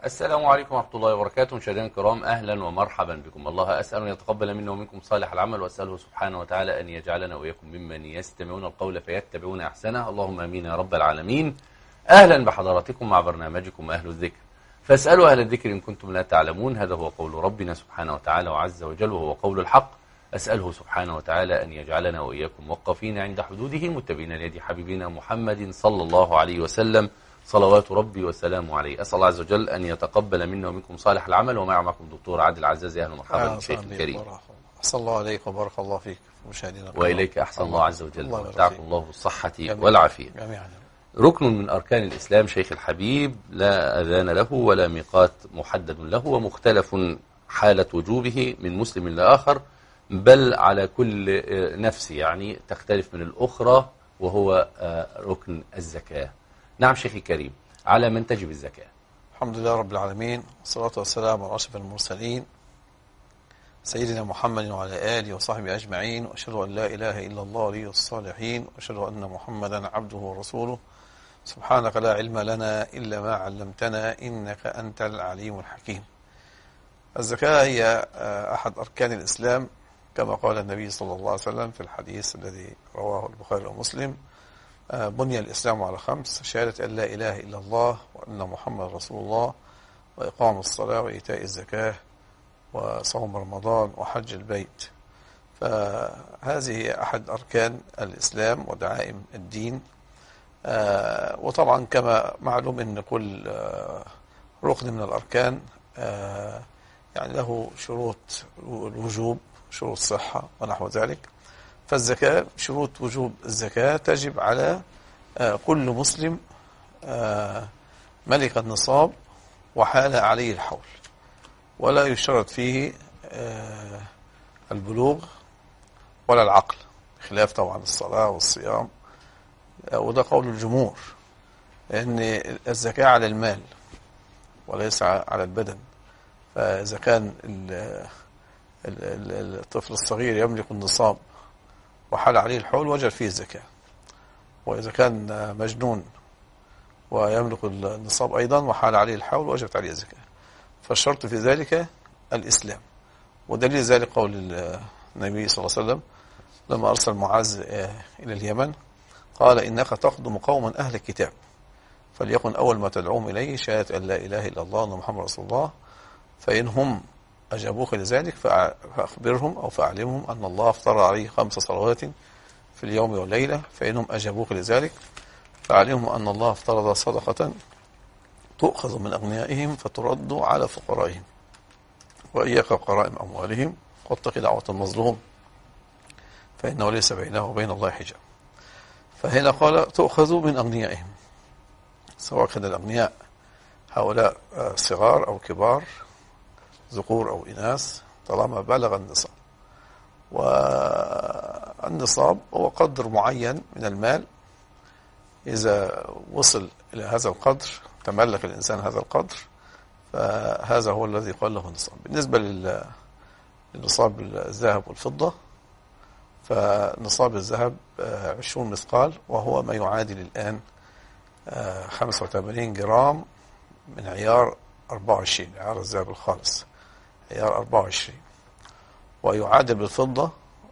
السلام عليكم ورحمة الله وبركاته. مشاهدينا الكرام، أهلا ومرحبا بكم. الله أسأل أن يتقبل منا ومنكم صالح العمل، وأسأله سبحانه وتعالى أن يجعلنا وإياكم ممن يستمعون القول فيتبعون أحسنه. اللهم آمين يا رب العالمين. أهلا بحضراتكم مع برنامجكم أهل الذكر، فاسألوا أهل الذكر إن كنتم لا تعلمون. هذا هو قول ربنا سبحانه وتعالى وعز وجل، وهو قول الحق. أسأله سبحانه وتعالى أن يجعلنا وإياكم وقفين عند حدوده، متبعين ليد حبيبنا محمد صلى الله عليه وسلم، صلوات ربي وسلامه عليه. أسأل الله عز وجل أن يتقبل منا ومنكم صالح العمل. ومعكم دكتور عادل عزازي. أهلا ومرحبا بالشيخ الكريم. أحسن الله عليك وبارك الله فيك مشاهدينا. وإليك أحسن الله عز وجل، ومتعكم الله بالصحة والعافية جميعا. ركن من أركان الإسلام شيخ الحبيب، لا أذان له ولا ميقات محدد له، ومختلف حالة وجوبه من مسلم لآخر، بل على كل نفس يعني تختلف من الأخرى، وهو ركن الزكاة. نعم شيخي الكريم، على من تجب الزكاة؟ الحمد لله رب العالمين، والصلاة والسلام على أشرف المرسلين سيدنا محمد وعلى آله وصحبه أجمعين، وأشهد أن لا إله إلا الله ولي الصالحين، وأشهد أن محمدا عبده ورسوله. سبحانك لا علم لنا إلا ما علمتنا إنك أنت العليم الحكيم. الزكاة هي أحد أركان الإسلام، كما قال النبي صلى الله عليه وسلم في الحديث الذي رواه البخاري ومسلم: بني الإسلام على 5: شهادة أن لا إله إلا الله وأن محمد رسول الله، وإقام الصلاة وإيتاء الزكاة وصوم رمضان وحج البيت. فهذه هي أحد أركان الإسلام ودعائم الدين. وطبعا كما معلوم أن كل ركن من الأركان يعني له شروط الوجوب، شروط صحة ونحو ذلك. فالزكاة، شروط وجوب الزكاة تجب على كل مسلم ملك النصاب وحال عليه الحول، ولا يشترط فيه البلوغ ولا العقل، خلاف طبعا الصلاة والصيام، وده قول الجمهور، لأن الزكاة على المال وليس على البدن. فإذا كان الطفل الصغير يملك النصاب وحال عليه الحول وجب فيه الزكاة، وإذا كان مجنون ويملك النصاب أيضا وحال عليه الحول وجبت عليه الزكاة. فالشرط في ذلك الإسلام، ودليل ذلك قول النبي صلى الله عليه وسلم لما أرسل معاذ إلى اليمن: قال إنك تقدم قوما أهل الكتاب، فليكن أول ما تدعوهم إليه شهادة أن لا إله إلا الله وأن محمد رسول الله، فإنهم أجابوك لذلك فأخبرهم أو فأعلمهم أن الله افترض عليه 5 صلوات في اليوم والليلة، فإنهم أجابوك لذلك فأعلمهم أن الله افترض صدقة تؤخذ من أغنيائهم فترد على فقرائهم، وإياك وقرائم أموالهم، واتق دعوة المظلوم فإنه ليس بينه وبين الله حجاب. فهنا قال تؤخذ من أغنيائهم، سواء كان الأغنياء هؤلاء صغار أو كبار، ذكور أو إناث، طالما بلغ النصاب. والنصاب هو قدر معين من المال، إذا وصل إلى هذا القدر، تملك الإنسان هذا القدر، فهذا هو الذي قال له النصاب. بالنسبة للنصاب الذهب والفضة، فنصاب الذهب 20 مثقال، وهو ما يعادل الآن 85 جرام من عيار 24، عيار الذهب الخالص عيار 24. ويعادل بالفضة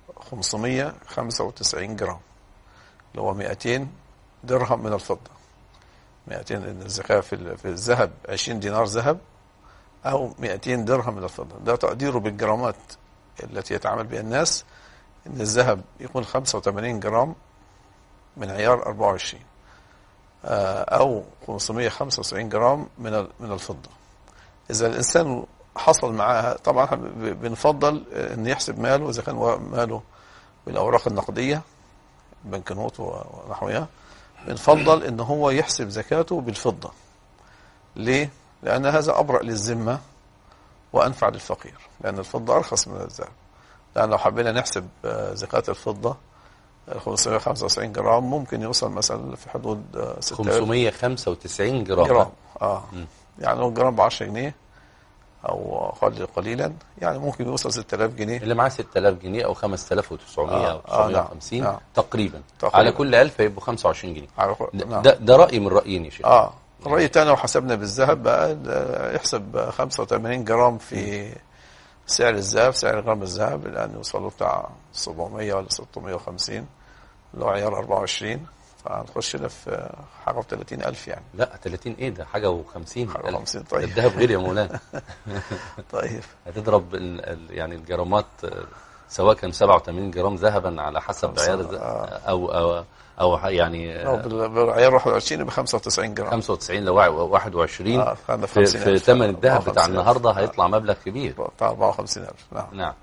595 جرام، اللي هو 200 درهم من الفضة. 200 الزكاة في الذهب 20 دينار ذهب، أو 200 درهم من الفضة. ده تقديره بالجرامات التي يتعامل بها الناس، إن الذهب يكون 85 جرام من عيار 24، أو 595 جرام من الفضة. إذا الإنسان حصل معها، طبعا بنفضل أن يحسب ماله، إذا كان ماله بالأوراق النقدية بنكنوت ونحوها، بنفضل أن هو يحسب زكاته بالفضة. ليه؟ لأن هذا أبرأ للذمة وأنفع للفقير، لأن الفضة أرخص من الذهب. لأن لو حبينا نحسب زكاة الفضة 595 جرام، ممكن يوصل مثلا في حدود 595 جرام. يعني لو الجرام ب10 جنيه أو أقل قليلا، يعني ممكن يوصل 6000 جنيه. اللي معاه 6000 جنيه أو 5900 أو 950 نعم. تقريبا على كل 1000 يبقوا 25 جنيه. نعم. ده رأي من رأيين يا شيخ. الرأي الثاني لو حسبنا بالذهب بقى يحسب 85 جرام في سعر الذهب، سعر جرام الذهب، لأنه يوصلوا بتاع 700 ولا 650 اللي هو عيار 24، فهنخش لنا في حاجة و 30,000 يعني. لا 30 ايه ده، حاجة و50. حاجة 50. طيب الذهب غير يا مولانا. طيب هتضرب يعني الجرامات، سواء كان 87 جرام ذهبا على حسب عيار او يعني بالعيار 21 يبقى 95 جرام. 95 لو 21 في ثمن الذهب بتاع النهارده هيطلع مبلغ كبير بتاع 54,000. نعم.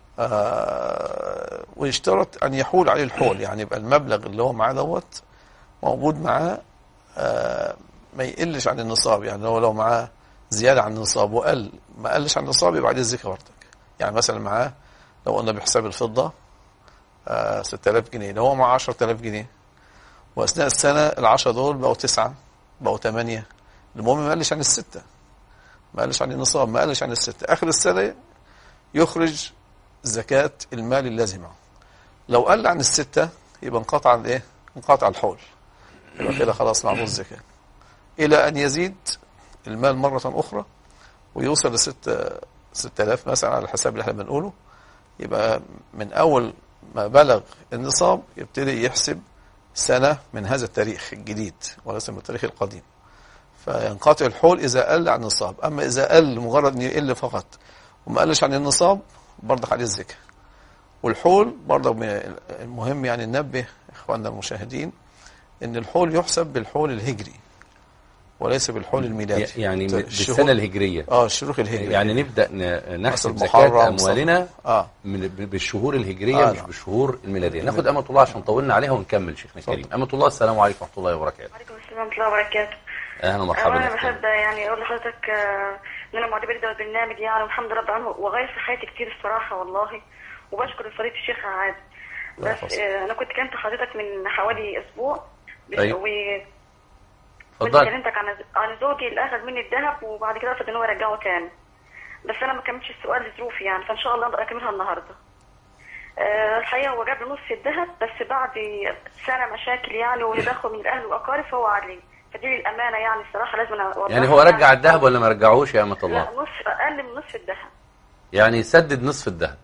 ويشترط أن يحول عليه الحول، يعني يبقى المبلغ اللي هو معاه دوت موجود معاه ما يقلش عن النصاب. يعني لو معاه زيادة عن النصاب وقل ما قلش عن النصاب يبقى عليه الزكاة برضك. يعني مثلا معاه لو قلنا بحساب الفضة 6,000 جنيه، لو هو معاه 10,000 جنيه وأثناء السنة ال10 دول بقوا 9 بقوا 8، المهم ما قلش عن الستة، ما قلش عن النصاب، ما قلش عن الستة، آخر السنة يخرج زكاة المال اللازم معه. لو قل عن الستة يبقى انقطع الايه؟ انقطع الحول، يبقى كده خلاص معه الزكاة، إلى أن يزيد المال مرة أخرى ويوصل ل 6,000 مثلا على الحساب اللي احنا بنقوله. يبقى من أول ما بلغ النصاب يبتدي يحسب سنة من هذا التاريخ الجديد وليس من التاريخ القديم، فينقطع الحول إذا قل عن النصاب. أما إذا قل مجرد أن يقل فقط وما قلش عن النصاب برضه عليه الزكاة. والحول برضه المهم يعني ننبه إخواننا المشاهدين إن الحول يحسب بالحول الهجري وليس بالحول الميلادي، يعني بالسنة الهجرية. الشروق الهجري. يعني نبدأ نحسب زكاة أموالنا بالشهور الهجرية مش بالشهور الميلادية. ناخد أمة الله عشان طولنا عليها ونكمل شيخنا الكريم. أمة الله، السلام عليكم ورحمة الله وبركاته. وعليكم السلام ورحمة الله وبركاته. أهلا ومرحبا. أنا بحب يعني أقول لحضرتك إن أنا معجبة جدا بالبرنامج يعني، والحمد لله عنه وغير في حياتي كتير الصراحة والله، وبشكر فضيلة الشيخ عاد. بس أنا كنت كلمت حضرتك من حوالي أسبوع. اتفضل. كلمتك عن زوجي اللي أخذ مني الذهب وبعد كده رفض إن هو يرجعه تاني، بس أنا ما كملتش السؤال لظروفي يعني، فإن شاء الله أقدر أكملها النهارده. الحقيقة هو جاب لي نص الذهب بس بعد سنة مشاكل يعني وتدخل من الأهل والأقارب، فهو عادلي، فدي للأمانة يعني الصراحة لازم أوضحها. يعني هو رجع الذهب ولا ما رجعوش يا أمة الله؟ لا، نص، أقل من نصف الذهب. يعني سدد نصف الذهب.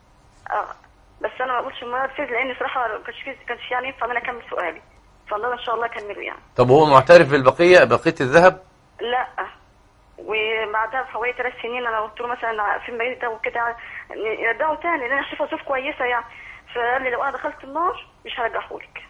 بس أنا ما قلتش المرة اللي فاتت لأن صراحة ما كانش يعني ينفع إن أنا أكمل سؤالي، فالله إن شاء الله أكمله يعني. طب هو معترف بالبقية، بقية الذهب؟ لا، وبعدها بحوالي 3 سنين أنا قلت له مثلا في المريض ده وكده يرجعه تاني لأن أنا شايفه ظروف كويسة يعني، فقال لي لو أنا دخلت النار مش هرجعهولك.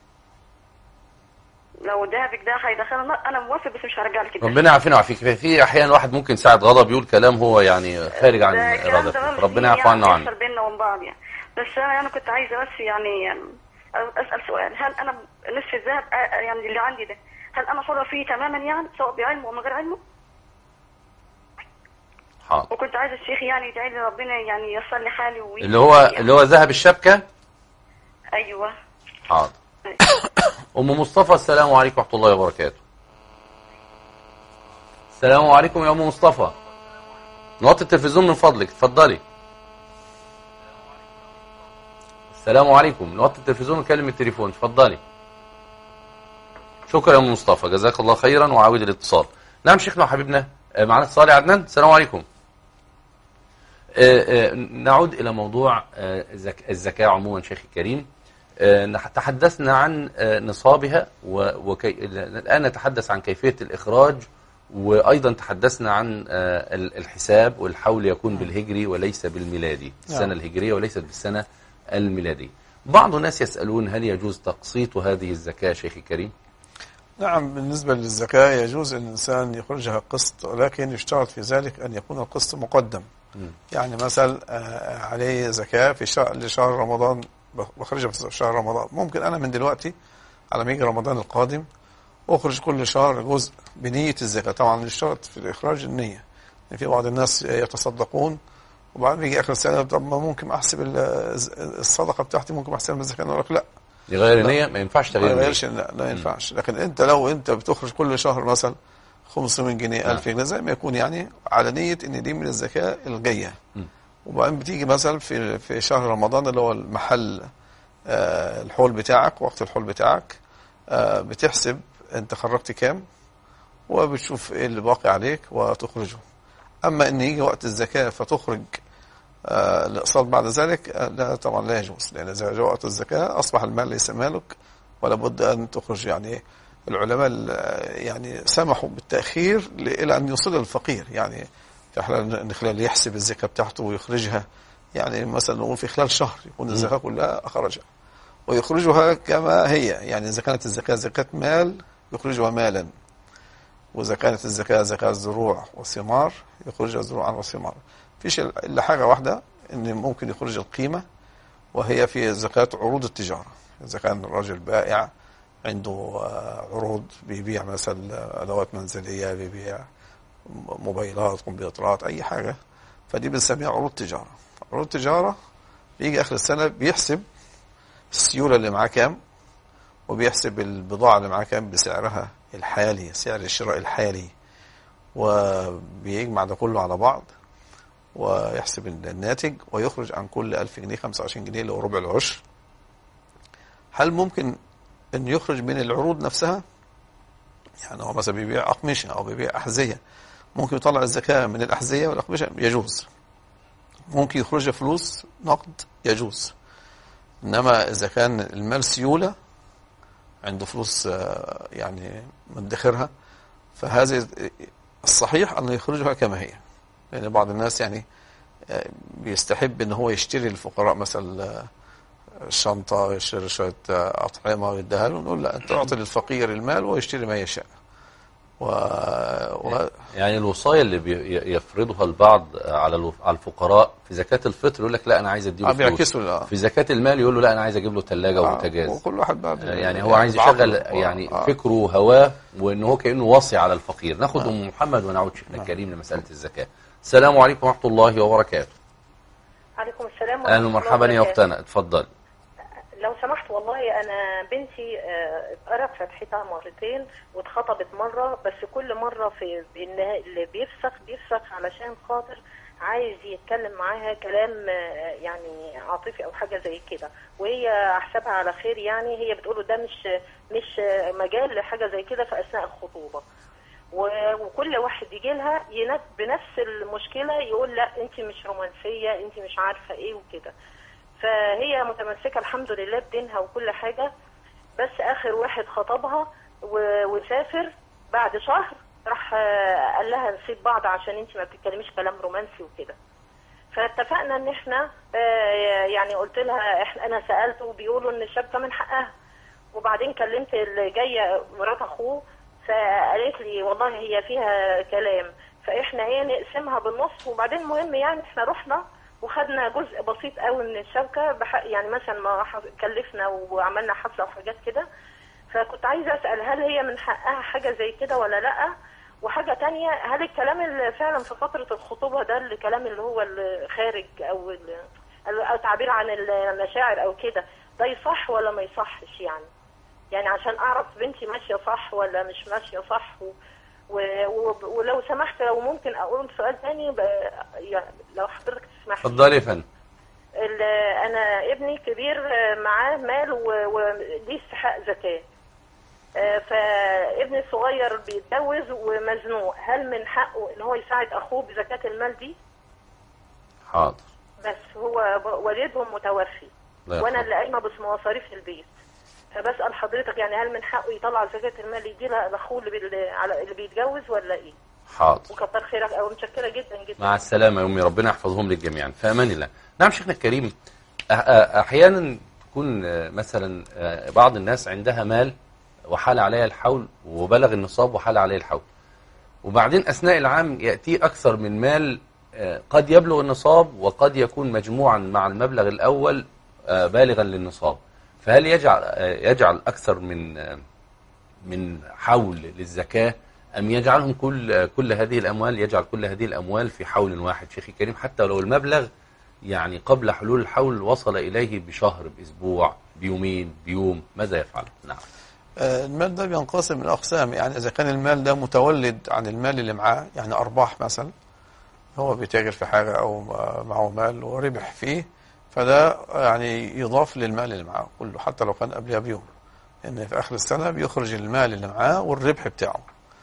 لو دهبك ده هيدخل النار أنا موافق بس مش هرجع لك. ربنا يعافينا ويعافيك. في أحيانا واحد ممكن ساعة غضب يقول كلام هو يعني خارج عن إرادته، ربنا يعفو عنا وعنه. بيننا وبين بعض يعني. بس أنا كنت عايزة بس يعني أسأل سؤال، هل أنا نصف الذهب يعني اللي عندي ده هل أنا حرة فيه تماما يعني سواء بعلمه أو من غير علمه؟ حاضر. وكنت عايزة الشيخ يعني يدعي لي ربنا يعني ييسر لي حالي اللي هو ذهب الشبكة. أيوه. حاضر. أم مصطفى، السلام عليكم ورحمة الله وبركاته. السلام عليكم يا أم مصطفى. نوطي التلفزيون من فضلك، اتفضلي. السلام عليكم. نوطي التلفزيون ونكلم التليفون، اتفضلي. شكرا يا أم مصطفى، جزاك الله خيرا وعاود الاتصال. نعم شيخنا وحبيبنا، معنا اتصال يا عدنان. السلام عليكم. نعود إلى موضوع الزكاة عموما شيخي الكريم. تحدثنا عن نصابها الآن نتحدث عن كيفية الإخراج، وأيضا تحدثنا عن الحساب والحول يكون بالهجري وليس بالميلادي، السنة الهجرية وليست بالسنة الميلادية. بعض الناس يسألون هل يجوز تقسيط هذه الزكاة شيخي الكريم؟ نعم، بالنسبة للزكاة يجوز أن الإنسان يخرجها قسط، ولكن يشترط في ذلك أن يكون القسط مقدم. يعني مثلا عليه زكاة في لشهر رمضان بخرجها في شهر رمضان، ممكن أنا من دلوقتي على ما يجي رمضان القادم أخرج كل شهر جزء بنية الزكاة. طبعا يشترط في الإخراج النية، يعني في بعض الناس يتصدقون وبعدين بيجي آخر السنة طب ما ممكن أحسب الصدقة بتاعتي ممكن أحسبها من الزكاة، نقول لك لا، يغير النية، ما ينفعش تغيير النية. لا ينفعش. لكن أنت لو أنت بتخرج كل شهر مثلا 500 جنيه 1000 جنيه زي ما يكون يعني على نية إن دي من الزكاة الجاية، وبعدين بتيجي مثلا في شهر رمضان اللي هو المحل الحول بتاعك، وقت الحول بتاعك بتحسب أنت خرجت كام وبتشوف ايه اللي باقي عليك وتخرجه. اما ان يجي وقت الزكاة فتخرج الاقساط بعد ذلك، لا طبعا لا يجوز، لان اذا جاء وقت الزكاة اصبح المال ليس مالك ولا بد ان تخرج. يعني العلماء يعني سمحوا بالتأخير الى ان يوصل الفقير، يعني في خلال يحسب الزكاة بتاعته ويخرجها، يعني مثلا نقول في خلال شهر يكون الزكاة كلها أخرجها ويخرجها كما هي. يعني إذا كانت الزكاة زكاة مال يخرجها مالا، وإذا كانت الزكاة زكاة زروع وثمار يخرجها زروعا وثمار. فيش إلا حاجة واحدة، إن ممكن يخرج القيمة، وهي في زكاة عروض التجارة. إذا كان الرجل بائع عنده عروض، بيبيع مثلا أدوات منزلية، بيبيع موبايلات، كمبيوترات، أي حاجة، فدي بنسميها عروض تجارة. عروض التجارة بيجي آخر السنة بيحسب السيولة اللي معاه كام، وبيحسب البضاعة اللي معاه كام بسعرها الحالي، سعر الشراء الحالي، وبيجمع ده كله على بعض ويحسب الناتج، ويخرج عن كل 1000 جنيه 25 جنيه اللي هو ربع العشر. هل ممكن أن يخرج من العروض نفسها؟ يعني هو مثلا بيبيع أقمشة أو بيبيع أحذية، ممكن يطلع الزكاة من الأحذية والأقمشة؟ يجوز. ممكن يخرج فلوس نقد؟ يجوز. إنما إذا كان المال سيولة، عنده فلوس يعني مدخرها، فهذا الصحيح أنه يخرجها كما هي. لأن بعض الناس يعني بيستحب أنه هو يشتري الفقراء مثلا شنطة، يشتري شوية أطعمة ويديها له، نقول لا، أنت أعطي للفقير المال ويشتري ما يشاء. يعني الوصايا اللي يفرضها البعض على الفقراء في زكاة الفطر، يقول لك لا أنا عايز أديله فلوس. في زكاة المال يقول له لا أنا عايز أجيب له ثلاجة وبوتاجاز. وكل واحد بقى يعني هو عايز يشغل يعني فكره وهواه، وإنه هو كأنه وصي على الفقير. ناخد أم محمد ونعود شيخنا الكريم لمسألة الزكاة. السلام عليكم ورحمة الله وبركاته. عليكم السلام ورحمة الله أهلا ومرحبا يا أختنا، اتفضل. لو سمحت، والله أنا بنتي اتقرت فتحتها مرتين واتخطبت مرة، بس كل مرة في اللي بيفسخ علشان خاطر عايز يتكلم معاها كلام يعني عاطفي أو حاجة زي كده، وهي أحسبها على خير. يعني هي بتقوله ده مش مجال لحاجة زي كده في أثناء الخطوبة، وكل واحد يجي لها بنفس المشكلة يقول لا أنت مش رومانسية، أنت مش عارفة إيه وكده. فهي متمسكة الحمد لله بدينها وكل حاجة، بس آخر واحد خطبها وسافر بعد شهر، راح قال لها نسيب بعض عشان انت ما بتتكلميش كلام رومانسي وكده. فاتفقنا ان احنا يعني قلت لها انا سألته وبيقولوا ان الشبكة من حقها، وبعدين كلمت اللي جاية مرات اخوه فقالت لي والله هي فيها كلام، فاحنا ايه نقسمها بالنص. وبعدين المهم يعني احنا رحنا وخدنا جزء بسيط قوي من الشبكة، يعني مثلا ما كلفنا وعملنا حفلة وحاجات كده. فكنت عايزة أسأل هل هي من حقها حاجة زي كده ولا لأ؟ وحاجة تانية، هل الكلام اللي فعلا في فترة الخطوبة ده الكلام اللي هو الخارج أو تعبير عن المشاعر أو كده، ده يصح ولا ما يصحش؟ يعني عشان أعرف بنتي ماشية صح ولا مش ماشية صح. ولو سمحت لو ممكن أقول سؤال تاني يعني لو حضرتك تسمح. اتفضلي يا فندم. أنا ابني كبير معاه مال وليه استحقاق زكاة، فابني الصغير بيتجوز ومزنوق، هل من حقه ان هو يساعد اخوه بزكاة المال دي؟ حاضر. بس هو والدهم متوفي وانا اللي قايمه بمصاريف البيت، فبسأل حضرتك يعني هل من حقه يطلع زكاة المال يديها لاخوه اللي بيتجوز ولا ايه؟ حاضر. وكتر خيرك او متشكره جدا جدا. مع السلامه يا امي، ربنا يحفظهم لك جميعا في امان الله. نعم شيخنا الكريم، احيانا تكون مثلا بعض الناس عندها مال وحال عليها الحول وبلغ النصاب وحال عليه الحول، وبعدين أثناء العام يأتي أكثر من مال قد يبلغ النصاب وقد يكون مجموعا مع المبلغ الأول بالغا للنصاب، فهل يجعل أكثر من حول للزكاة أم يجعلهم كل هذه الأموال، يجعل كل هذه الأموال في حول واحد شيخي الكريم، حتى لو المبلغ يعني قبل حلول الحول وصل إليه بشهر، بأسبوع، بيومين، بيوم، ماذا يفعل؟ نعم. المال ده بينقسم من أقسام. يعني إذا كان المال ده متولد عن المال اللي معاه، يعني أرباح مثلا، هو بيتاجر في حاجة أو معه مال وربح فيه، فده يعني يضاف للمال اللي معاه كله حتى لو كان قبلها بيوم، لأن في آخر السنة بيخرج المال اللي معاه والربح بتاعه.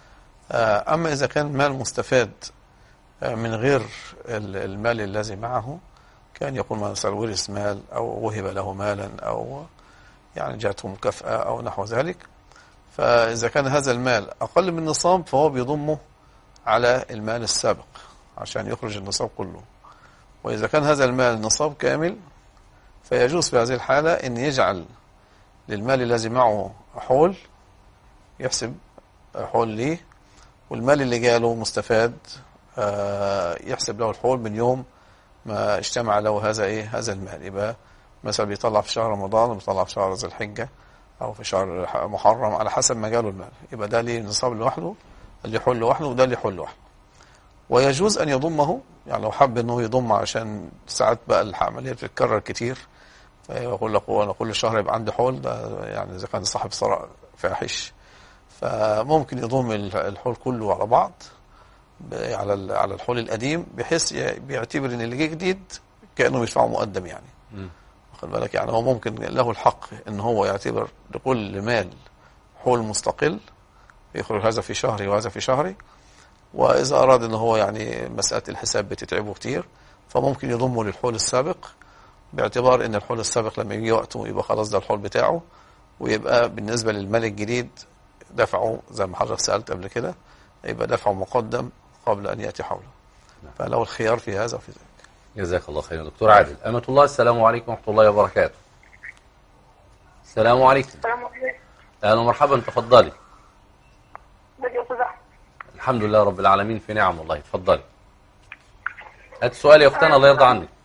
أما إذا كان المال مستفاد من غير المال الذي معه، كان يكون مثلا ورث مال أو وهب له مالا أو يعني جاءته مكافأة أو نحو ذلك، فإذا كان هذا المال أقل من النصاب فهو بيضمه على المال السابق عشان يخرج النصاب كله. وإذا كان هذا المال نصاب كامل فيجوز في هذه الحالة أن يجعل للمال الذي معه حول، يحسب حول ليه، والمال اللي جاله مستفاد يحسب له الحول من يوم ما اجتمع له هذا المال. يبقى مثلا بيطلع في شهر رمضان، بيطلع في شهر ذي الحجة أو في شهر محرم على حسب ما جاله المال، يبقى ده ليه نصاب لوحده، اللي يحول لوحده وده اللي يحول لوحده. ويجوز أن يضمه، يعني لو حب أنه يضم عشان ساعات بقى العملية بتتكرر كتير، فيقول لك أنا كل شهر يبقى عندي حول، ده يعني إذا كان صاحب ثراء فاحش، فممكن يضم الحول كله على بعض على الحول القديم، بحيث بيعتبر ان اللي جه جديد كأنه بيدفعه مقدم يعني. واخد بالك؟ يعني هو ممكن له الحق ان هو يعتبر لكل مال حول مستقل، يخرج هذا في شهري وهذا في شهري. واذا اراد ان هو يعني مسألة الحساب بتتعبه كتير، فممكن يضمه للحول السابق، باعتبار ان الحول السابق لما يجي وقته يبقى خلاص ده الحول بتاعه، ويبقى بالنسبة للمال الجديد دفعه زي ما حضرتك سألت قبل كده، يبقى دفعه مقدم قبل أن يأتي حوله. فله الخيار في هذا وفي ذلك. جزاك الله خيرا دكتور عادل. أمة الله، السلام عليكم ورحمة الله وبركاته. السلام عليكم. السلام عليكم. أهلا ومرحبا، تفضلي. ازيك يا استاذ احمد؟ الحمد لله رب العالمين في نعم والله، تفضلي. هات السؤال يا أختنا، الله يرضى عنك.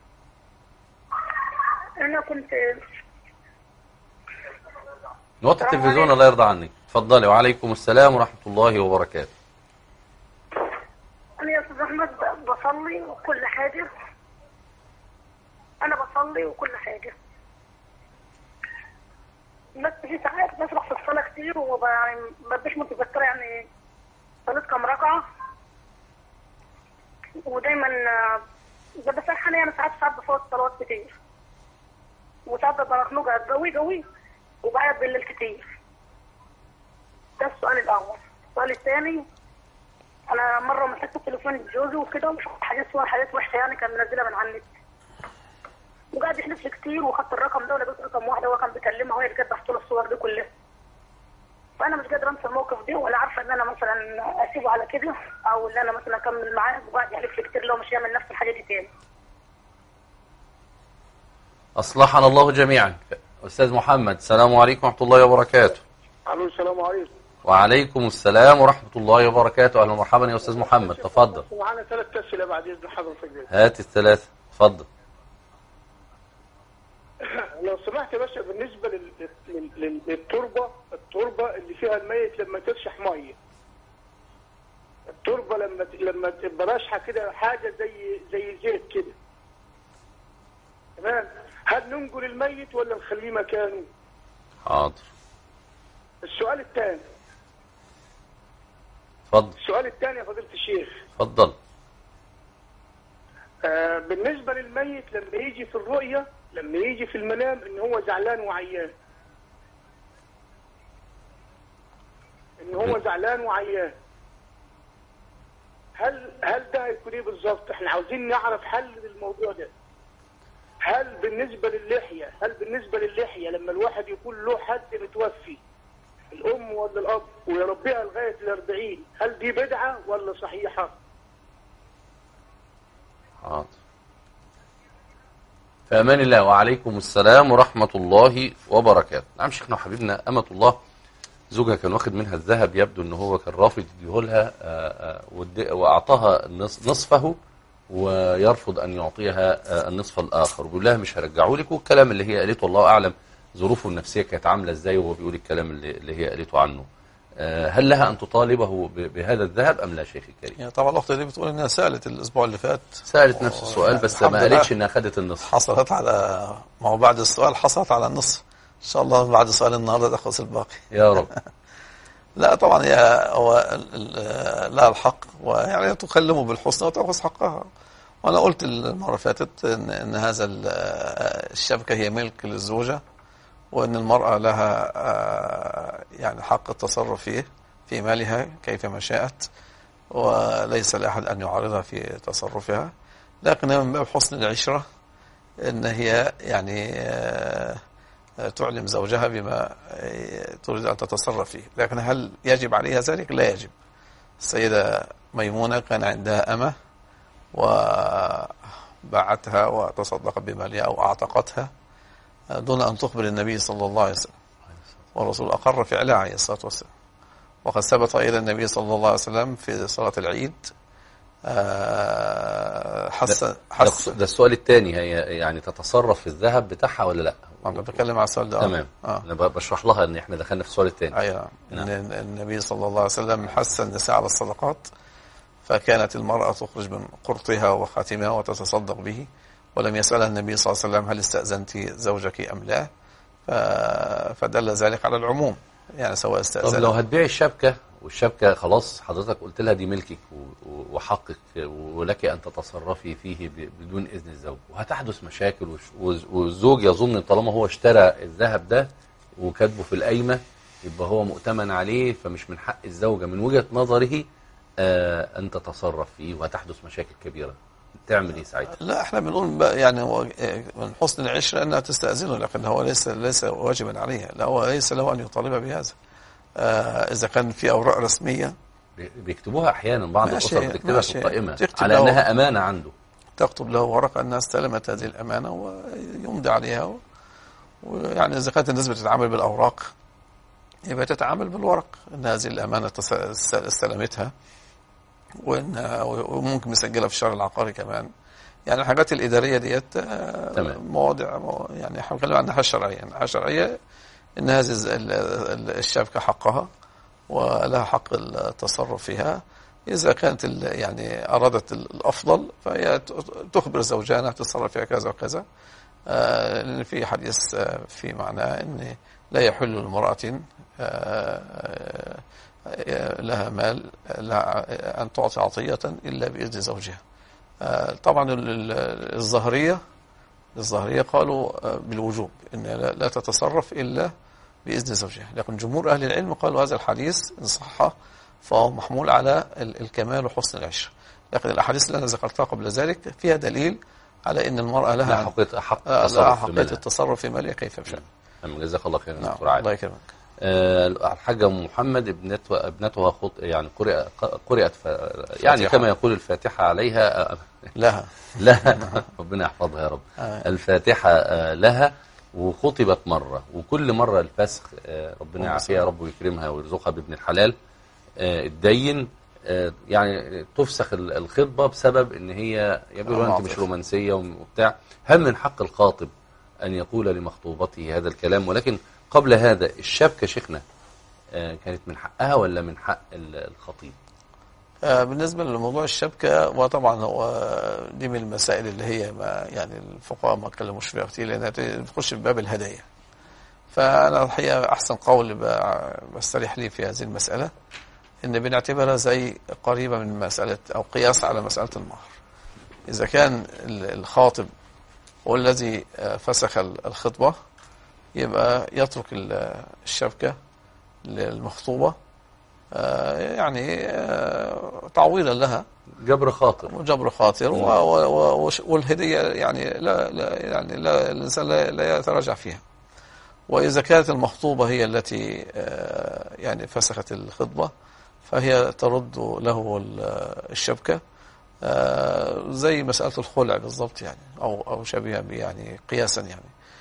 انا كنت نوطي التلفزيون الله يرضى عنك، تفضلي. وعليكم السلام ورحمة الله وبركاته. انا يا استاذ احمد بصلي وكل حاجه، انا بصلي وكل حاجه، بس في ساعات بسرح في الصلاه كتير وما ببقاش متذكره يعني صليت كام ركعه، ودايما بسرحان يعني ساعات بفوت صلوات كتير، وساعات ببقى مخنوقه قوي وبعيط بالليل كتير. ده السؤال الاول. السؤال الثاني، انا مره مسكت تليفون جوزي وكده وشفت حاجات وحشه يعني كان منزلها من على النت، وقعد يحلف لي كتير، وخدت الرقم ده ولقيت رقم واحده وهو كان بيكلمها وهي اللي كانت بحط له الصور دي كلها. فانا مش قادره انسى الموقف ده، ولا عارفه ان انا مثلا اسيبه على كده او ان انا مثلا اكمل معاه، وقعد يحلف لي كتير لو مش هيعمل نفس الحاجه دي تاني. أصلحنا الله جميعا. أستاذ محمد، السلام عليكم ورحمة الله وبركاته. الو، السلام عليكم. وعليكم السلام ورحمة الله وبركاته. أهلا ومرحبا يا أستاذ محمد، تفضل. معنا 3 أسئلة بعد إذن حضرتك. هات الثلاثة، تفضل. لو سمحت يا باشا، بالنسبة التربة اللي فيها الميت لما ترشح مية، التربة لما تبقى راشحة كده حاجة زي زيت كده، تمام، هل ننقل الميت ولا نخليه مكانه؟ حاضر. السؤال الثاني. اتفضل. السؤال الثاني يا فضيلة الشيخ. اتفضل. بالنسبة للميت لما يجي في الرؤية، لما يجي في المنام ان هو زعلان وعيان، هل ده هيكون ايه بالظبط؟ احنا عاوزين نعرف حل للموضوع ده. هل بالنسبة للحية لما الواحد يكون له حد متوفي، الام ولا الاب، ويربيها لغاية 40، هل دي بدعة ولا صحيحة؟ حاضر. في أمان الله. وعليكم السلام ورحمة الله وبركاته. نعم شيخنا وحبيبنا، أمة الله زوجها كان واخد منها الذهب، يبدو أنه هو كان رافض يديهولها وأعطاها نصفه، ويرفض أن يعطيها النصف الآخر، وبيقول لها مش هرجعه لك. والكلام اللي هي قالته الله أعلم ظروفه النفسية كانت عاملة إزاي، وهو بيقول الكلام اللي هي قالته عنه. هل لها أن تطالبه بهذا الذهب أم لا شيخي الكريم؟ يعني طبعا الأخت دي بتقول إنها سألت الأسبوع اللي فات، سألت نفس السؤال بس ما قالتش إنها خدت النصف. حصلت على، ما هو بعد السؤال حصلت على النصف. إن شاء الله بعد سؤال النهارده تأخذ الباقي يا رب. لا طبعا هو لها الحق، ويعني تكلمه بالحسنى وتأخذ حقها. وأنا قلت المرة اللي فاتت إن هذا الشبكة هي ملك للزوجة، وأن المرأة لها يعني حق التصرف فيه في مالها كيفما شاءت، وليس لأحد أن يعارضها في تصرفها، لكن من باب حسن العشرة أن هي يعني تعلم زوجها بما تريد أن تتصرف فيه. لكن هل يجب عليها ذلك؟ لا يجب. السيدة ميمونة كان عندها أمة وباعتها وتصدقت بمالها أو أعتقتها دون أن تخبر النبي صلى الله عليه وسلم، والرسول أقر فعلها عليه الصلاة والسلام. وقد ثبت إلى النبي صلى الله عليه وسلم في صلاة العيد ده السؤال الثاني، هي يعني تتصرف في الذهب بتاعها ولا لا؟ أنا بتكلم على السؤال ده. تمام. أنا بشرح لها ان احنا دخلنا في السؤال الثاني. أيوة. نعم. النبي صلى الله عليه وسلم حث النساء على الصدقات، فكانت المرأة تخرج من قرطها وخاتمها وتتصدق به، ولم يسألها النبي صلى الله عليه وسلم هل استأذنت زوجك أم لا، فدل ذلك على العموم، يعني سواء استأذن. طب لو هتبيع الشبكة والشبكة خلاص حضرتك قلت لها دي ملكك وحقك ولك أن تتصرفي فيه بدون إذن الزوج، وهتحدث مشاكل والزوج يظن طالما هو اشترى الذهب ده وكاتبه في القايمة يبقى هو مؤتمن عليه، فمش من حق الزوجة من وجهة نظره أن تتصرف فيه، وهتحدث مشاكل كبيرة. تعمل ايه ساعتها؟ لا، احنا بنقول يعني من حسن العشرة انها تستأذنه، لكن هو ليس واجبا عليها، لا، هو ليس له ان يطالب بهذا. اذا كان في اوراق رسمية بيكتبوها احيانا، بعض الاسر بتكتبها في القائمة على انها امانة عنده، تكتب له ورقة انها استلمت هذه الامانة ويمضي عليها، ويعني اذا كانت الناس بتتعامل بالاوراق يبقى تتعامل بالورق ان هذه الامانة استلمتها، وممكن مسجلها في الشهر العقاري كمان. يعني الحاجات الإدارية ديت مواضع، يعني احنا بنتكلم عنها الشرعية. الناحية الشرعية إن هذه الشبكة حقها ولها حق التصرف فيها. إذا كانت يعني أرادت الأفضل فهي تخبر زوجها أنها تتصرف فيها كذا وكذا، لأن في حديث في معناه أن لا يحل لامرأة لها مال لها أن تعطي عطية إلا بإذن زوجها. طبعا الظاهرية قالوا بالوجوب إن لا تتصرف إلا بإذن زوجها، لكن جمهور أهل العلم قالوا هذا الحديث إن صح فهو محمول على الكمال وحسن العشرة. لكن الأحاديث اللي أنا ذكرتها قبل ذلك فيها دليل على أن المرأة لها حق التصرف في مالها كيف شاء. جزاك الله خير. الله يكرمك. الحاجة محمد ابنتها يعني قرأت يعني كما يقول الفاتحة عليها لها ربنا يحفظها يا رب. الفاتحة لها وخطبت مرة، وكل مرة الفسخ ربنا يعافيها يا رب ويكرمها ويرزقها بابن الحلال الدين، يعني تفسخ الخطبة بسبب ان هي يقولوا انت مش رومانسية وبتاع. هل من حق الخاطب ان يقول لمخطوبته هذا الكلام؟ ولكن قبل هذا الشبكة شيخنا كانت من حقها ولا من حق الخطيب؟ بالنسبة لموضوع الشبكة، وطبعا هو دي من المسائل اللي هي ما يعني الفقهاء ما اتكلموش فيها كتير، لأنها تخش في باب الهدايا. فأنا الحقيقة أحسن قول بستريح لي في هذه المسألة إن بنعتبرها زي قريبة من مسألة أو قياس على مسألة المهر. إذا كان الخاطب هو الذي فسخ الخطبة يبقى يترك الشبكة للمخطوبة يعني تعويضا لها، جبر خاطر والهدية يعني لا الإنسان لا يتراجع فيها. وإذا كانت المخطوبة هي التي يعني فسخت الخطبة فهي ترد له الشبكة زي مسألة الخلع بالضبط، يعني أو شبيهة يعني قياسا يعني.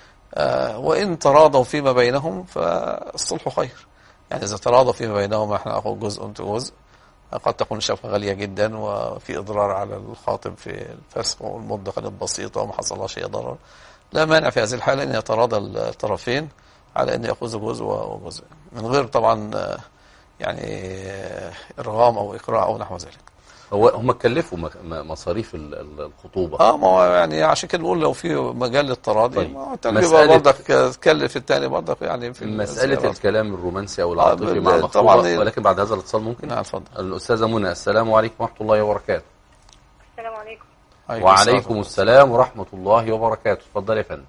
وإن تراضوا فيما بينهم فالصلح خير. يعني إذا تراضوا فيما بينهم احنا أخذ جزء أنت جزء، قد تكون الشبكة غالية جدا وفي إضرار على الخاطب في الفسخ، والمدة كانت بسيطة وما حصل شيء ضرر، لا مانع في هذه الحالة أن يتراضى الطرفين على أن يأخذ جزء وجزء من غير طبعا يعني إرغام أو إكراه أو نحو ذلك. هم كلفوا مصاريف الخطوبة. ما هو يعني عشان كده بنقول لو في مجال للتراضي. طيب. التاني برضك تكلف الثاني برضك يعني في مسألة الكلام الرومانسي أو العاطفي مع المخطوبة. ولكن بعد هذا الاتصال ممكن. نعم اتفضل. الأستاذة منى، السلام عليكم ورحمة الله وبركاته. السلام عليكم. وعليكم السلام ورحمة الله وبركاته. اتفضلي يا فندم.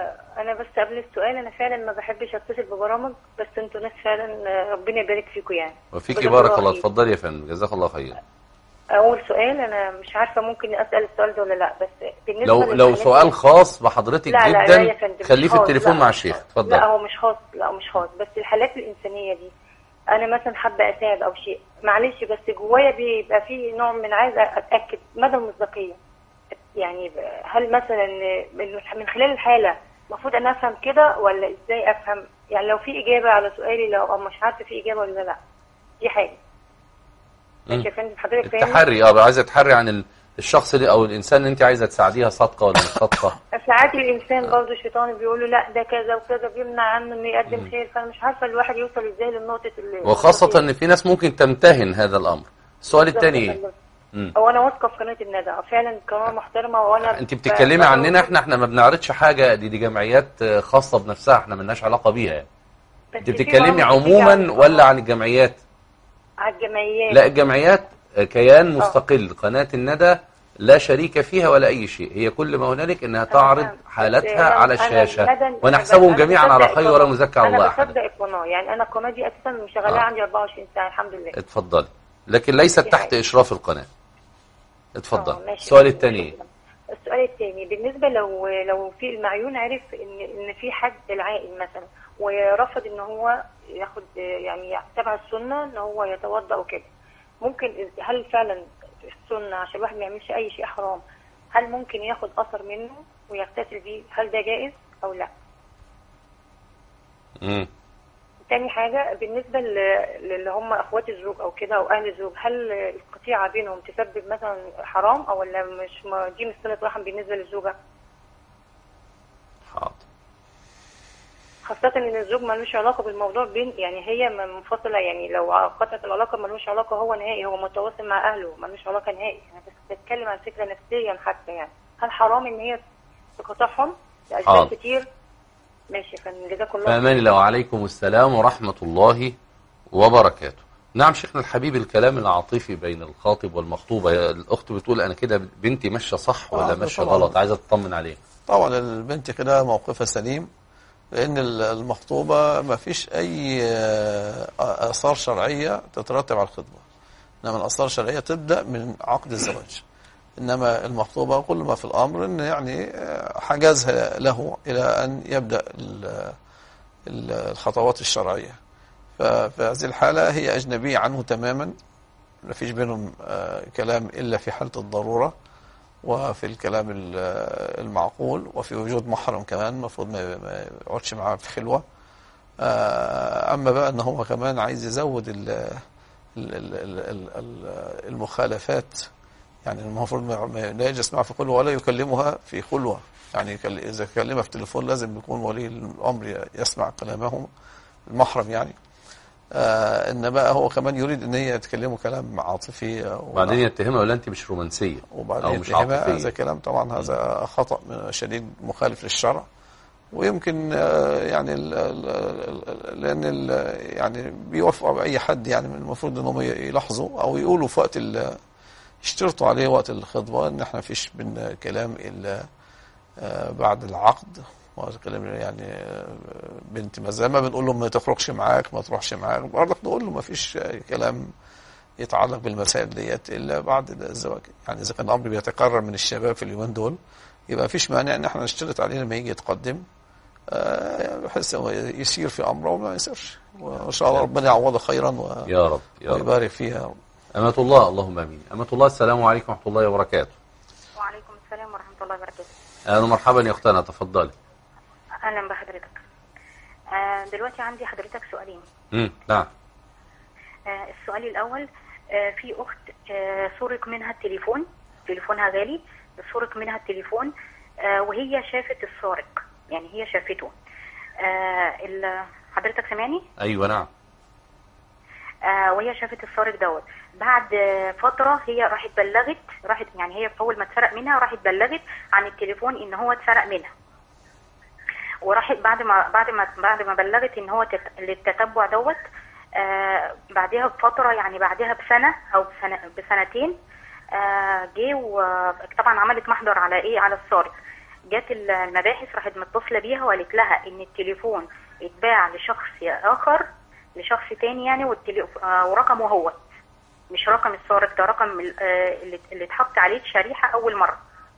انا بس قبل السؤال، انا فعلا ما بحبش اتصل ببرامج، بس انتوا ناس فعلا ربنا يبارك فيكم يعني. وفيكي بارك الله. اتفضلي يا فندم، جزاك الله خير. اول سؤال، انا مش عارفه ممكن اسال السؤال ده ولا لا، بس بالنسبه لو سؤال خاص بحضرتك لا جدا لا يا فندم، خليه في التليفون مع الشيخ. اتفضل. لا هو مش خاص، لا مش خاص، بس الحالات الانسانيه دي انا مثلا حابه اساعد او شيء، معلش بس جوايا بيبقى فيه نوع من عايزه اتاكد مدى المصداقيه. يعني هل مثلا من خلال الحاله المفروض انا افهم كده ولا ازاي افهم؟ يعني لو في اجابه على سؤالي، لو مش عارفه في اجابه ولا لا، دي حاجه. ماشي يا فندم، حضرتك فاهم؟ التحري عايزه تحري عن الشخص اللي او الانسان اللي انت عايزه تساعديها، صادقه ولا مش صادقه؟ ساعات الانسان برضه الشيطان بيقول له لا ده كذا وكذا، بيمنع عنه انه يقدم خير، فانا مش عارفه الواحد يوصل ازاي للنقطه وخاصه ان في ناس ممكن تمتهن هذا الامر. السؤال الثاني ايه؟ هو انا واثقه في قناه الندى، فعلا قناه محترمه، وانا انت بتتكلمي عننا احنا ما بنعرضش حاجه، دي جمعيات خاصه بنفسها، احنا مالناش علاقه بيها يعني. انت بتتكلمي عموما ولا عن الجمعيات؟ على الجمعيات. لا، الجمعيات كيان مستقل، قناه الندى لا شريك فيها ولا اي شيء، هي كل ما هنالك انها تعرض حالتها على الشاشه، ونحسبهم جميعا على خير ولا نزكي على الله احد. انا بصدق القناه، يعني انا القناه دي اساسا مشغلاها عندي 24 ساعه الحمد لله. اتفضلي، لكن ليست تحت اشراف القناه. اتفضل. السؤال الثاني. السؤال الثاني بالنسبه لو في المعيون عرف ان في حد العائل مثلا ورفض ان هو ياخد يعني يتبع السنه ان هو يتوضا وكده، ممكن هل فعلا السنه عشان الواحد ما يعملش اي شيء حرام، هل ممكن ياخد اثر منه ويغتسل بيه؟ هل ده جائز او لا؟ تاني حاجة بالنسبة اللي هم اخوات الزوج او كده او اهل الزوج، هل القطيعة بينهم تسبب مثلا حرام او ولا دي مش صلة رحم بالنسبة للزوجة؟ حاضر. خاصة ان الزوج ملوش علاقة بالموضوع، بين يعني هي منفصلة، يعني لو قطعت العلاقة ملوش علاقة، هو نهائي هو متواصل مع اهله، ملوش علاقة نهائي. انا بس بتكلم عن فكرة نفسيا حتى، يعني هل حرام ان هي تقاطعهم لأسباب كتير؟ ماشي يا فندم، جزاكم الله. فأمان الله وعليكم السلام ورحمة الله وبركاته. نعم شيخنا الحبيب، الكلام العاطفي بين الخاطب والمخطوبة، الأخت بتقول أنا كده بنتي ماشية صح ولا ماشية غلط، عايزة تطمن عليه. طبعا البنت كده موقفها سليم، لأن المخطوبة ما فيش أي آثار شرعية تترتب على الخطبة، إنما الآثار الشرعية تبدأ من عقد الزواج. إنما المخطوبة كل ما في الأمر إن يعني حجزها له إلى أن يبدأ الخطوات الشرعية. ففي هذه الحالة هي أجنبية عنه تماما، ما فيش بينهم كلام إلا في حالة الضرورة وفي الكلام المعقول، وفي وجود محرم كمان المفروض ما يقعدش معاه في خلوة. أما بقى أن هو كمان عايز يزود المخالفات، يعني المفروض لا يجلس معها في خلوة ولا يكلمها في خلوة، يعني إذا كلمها في تليفون لازم يكون ولي الأمر يسمع كلامهم المحرم يعني. إن بقى هو كمان يريد إن هي تكلمه كلام عاطفي، وبعدين يتهمها ولا أنت مش رومانسية وبعدين أو مش عاطفية. هذا كلام طبعا هذا خطأ شديد مخالف للشرع، ويمكن يعني لأن يعني بيوافقوا بأي حد، يعني المفروض إنهم يلاحظوا أو يقولوا في وقت يشترطوا عليه وقت الخطبة إن إحنا فيش بينا كلام إلا بعد العقد. وكلام يعني بنت زي ما بنقول له ما تخرجش معاك ما تروحش معاك، برضك نقول له ما فيش كلام يتعلق بالمسائل ديت إلا بعد الزواج. يعني إذا كان الأمر بيتكرر من الشباب في اليومين دول، يبقى فيش مانع إن إحنا نشترط عليه لما يجي يتقدم بحيث يسير في أمره وما يسيرش، وإن شاء الله ربنا يعوضه خيرا يا رب ويبارك فيها. أمة الله، اللهم آمين. أمة الله، السلام عليكم ورحمة الله وبركاته. وعليكم السلام ورحمة الله وبركاته. أهلا ومرحبا يا أختنا، تفضلي. أهلا بحضرتك. دلوقتي عندي حضرتك سؤالين. نعم. السؤال الأول، في أخت سرق منها التليفون، تليفونها غالي، سرق منها التليفون وهي شافت السارق، يعني هي شافته. حضرتك سامعني؟ أيوة نعم. وهي شافت السارق دوت. بعد فترة هي راحت يعني هي أول ما اتسرق منها راحت بلغت عن التليفون إن هو اتسرق منها، وراحت بعد ما بلغت إن هو للتتبع دوت. بعدها بفترة، يعني بعدها بسنة أو بسنتين، جه وطبعا عملت محضر على على السارق. جت المباحث راحت متصله بيها وقالت لها ان التليفون اتباع لشخص اخر، لشخص تاني يعني، ورقمه هو مش رقم الصارف، ده رقم اللي اتحط عليه الشريحه اول مره.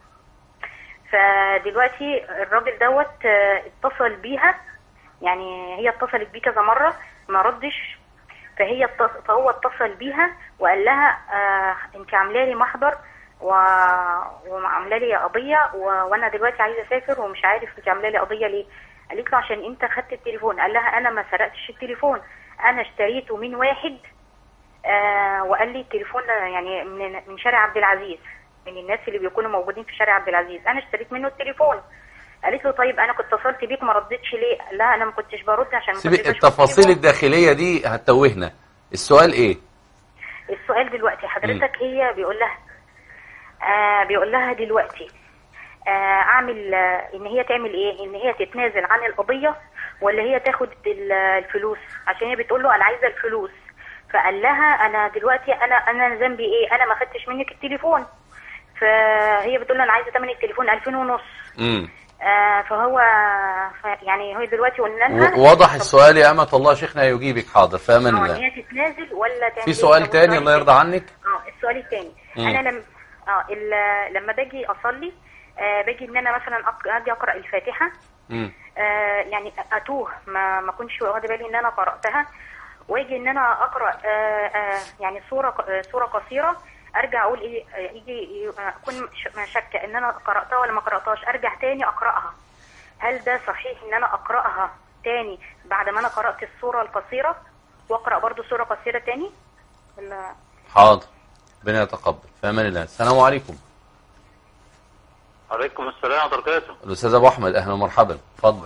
فدلوقتي الراجل دوت اتصل بيها، يعني هي اتصلت بيه كذا مره ما ردش، فهو اتصل بيها وقال لها انت عامله لي محضر وعامله لي قضيه وانا دلوقتي عايزه اسافر ومش عارف انت عامله لي قضيه ليه. قالت له عشان انت خدت التليفون. قال لها انا ما سرقتش التليفون، انا اشتريته من واحد وقال لي التليفون يعني من شارع عبد العزيز، من الناس اللي بيكونوا موجودين في شارع عبد العزيز، انا اشتريت منه التليفون. قالت له طيب انا كنت اتصلت بيك ما ردتش ليه؟ لا انا ما كنتش برد عشان سيبي التفاصيل الداخليه دي هتوهنا. السؤال ايه؟ السؤال دلوقتي حضرتك هي بيقول لها دلوقتي اعمل ان هي تعمل ايه؟ ان هي تتنازل عن القضيه ولا هي تاخد الفلوس؟ عشان هي بتقول له انا عايزه الفلوس. فقال لها انا دلوقتي انا ذنبي ايه؟ انا ما خدتش منك التليفون. فهي بتقول له انا عايزه ثمن التليفون 2500. فهو يعني هو دلوقتي قلنا لها واضح السؤال يا أمة الله. شيخنا يجيبك. حاضر، في امان الله. هي تتنازل ولا تعمل في سؤال تاني الله يرضى عنك؟ السؤال الثاني انا لما باجي اصلي باجي ان انا مثلا اجي اقرا الفاتحه يعني اتوه ما اكونش واخده بالي ان انا قراتها، واجي ان انا اقرا يعني سوره قصيره، ارجع اقول ايه، يجي اكون شاكه ان انا قراتها ولا ما قراتهاش، ارجع تاني اقراها. هل ده صحيح ان انا اقراها تاني بعد ما انا قرات السوره القصيره واقرا برضو سوره قصيره تاني ولا؟ حاضر، ربنا يتقبل. في امان الله. السلام عليكم. عليكم السلام ورحمة الله وبركاته. الأستاذ أبو أحمد، أهلا ومرحبا. اتفضل.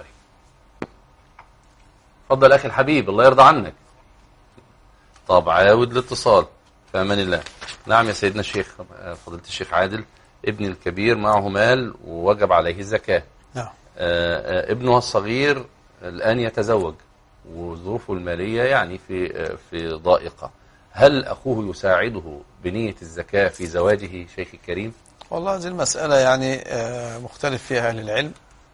اتفضل أخي الحبيب، الله يرضى عنك. طب عاود الاتصال. في أمان الله. نعم يا سيدنا الشيخ، فضيلة الشيخ عادل، ابني الكبير معه مال ووجب عليه الزكاة. نعم. ابنه الصغير الآن يتزوج وظروفه المالية يعني في ضائقة. هل أخوه يساعده بنية الزكاة في زواجه شيخ الكريم؟ والله هذه المسألة يعني مختلف فيها أهل العلم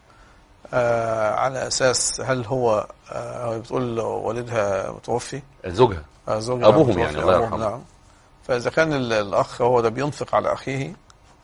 على أساس هل هو بتقول والدها متوفي، زوجها أبوهم يعني الله يرحمه. نعم. فإذا كان الأخ هو ده بينفق على أخيه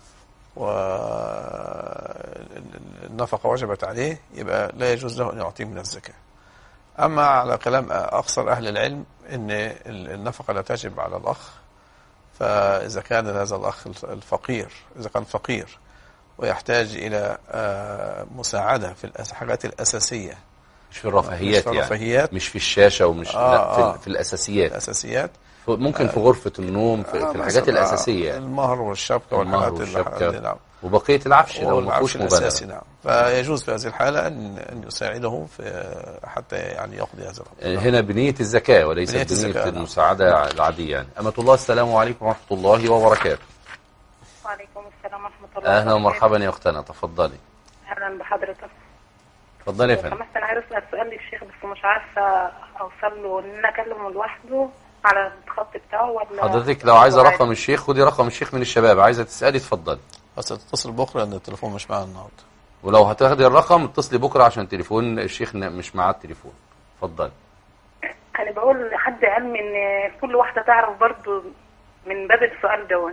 والنفقة وجبت عليه، يبقى لا يجوز له أن يعطيه من الزكاة. أما على كلام أكثر أهل العلم أن النفقة لا تجب على الأخ، فإذا كان هذا الأخ الفقير، إذا كان فقير ويحتاج إلى مساعدة في الحاجات الأساسية، مش في الرفاهيات، يعني مش في الشاشة ومش في الأساسيات، ممكن في غرفة النوم، في الحاجات الأساسية يعني. المهر والشبكة والحاجات نعم. وبقية العفش لو ما فيهوش مبالغة. نعم. فيجوز في هذه الحالة أن يساعده حتى يعني يقضي هذا الأمر. هنا بنية الزكاة وليس بنية المساعدة العادية يعني. أمة الله، السلام عليكم ورحمة الله وبركاته. وعليكم السلام ورحمة الله. أهلا ومرحبا يا أختنا، تفضلي. أهلا بحضرتك. تفضلي يا فندم. سمحت أنا عايزة أسأل سؤال للشيخ بس مش عارفة أوصل له إن أنا أكلمه لوحده على الخط بتاعه ولا حضرتك لو عايزة رقم الشيخ خدي رقم الشيخ من الشباب، عايزة تسألي اتفضلي. بس تتصل بكرة لأن التليفون مش معاه النهارده. ولو هتاخدي الرقم اتصلي بكرة عشان تليفون الشيخ مش معاه التليفون. اتفضلي. أنا بقول لحد علم إن كل واحدة تعرف برضو من باب السؤال دون.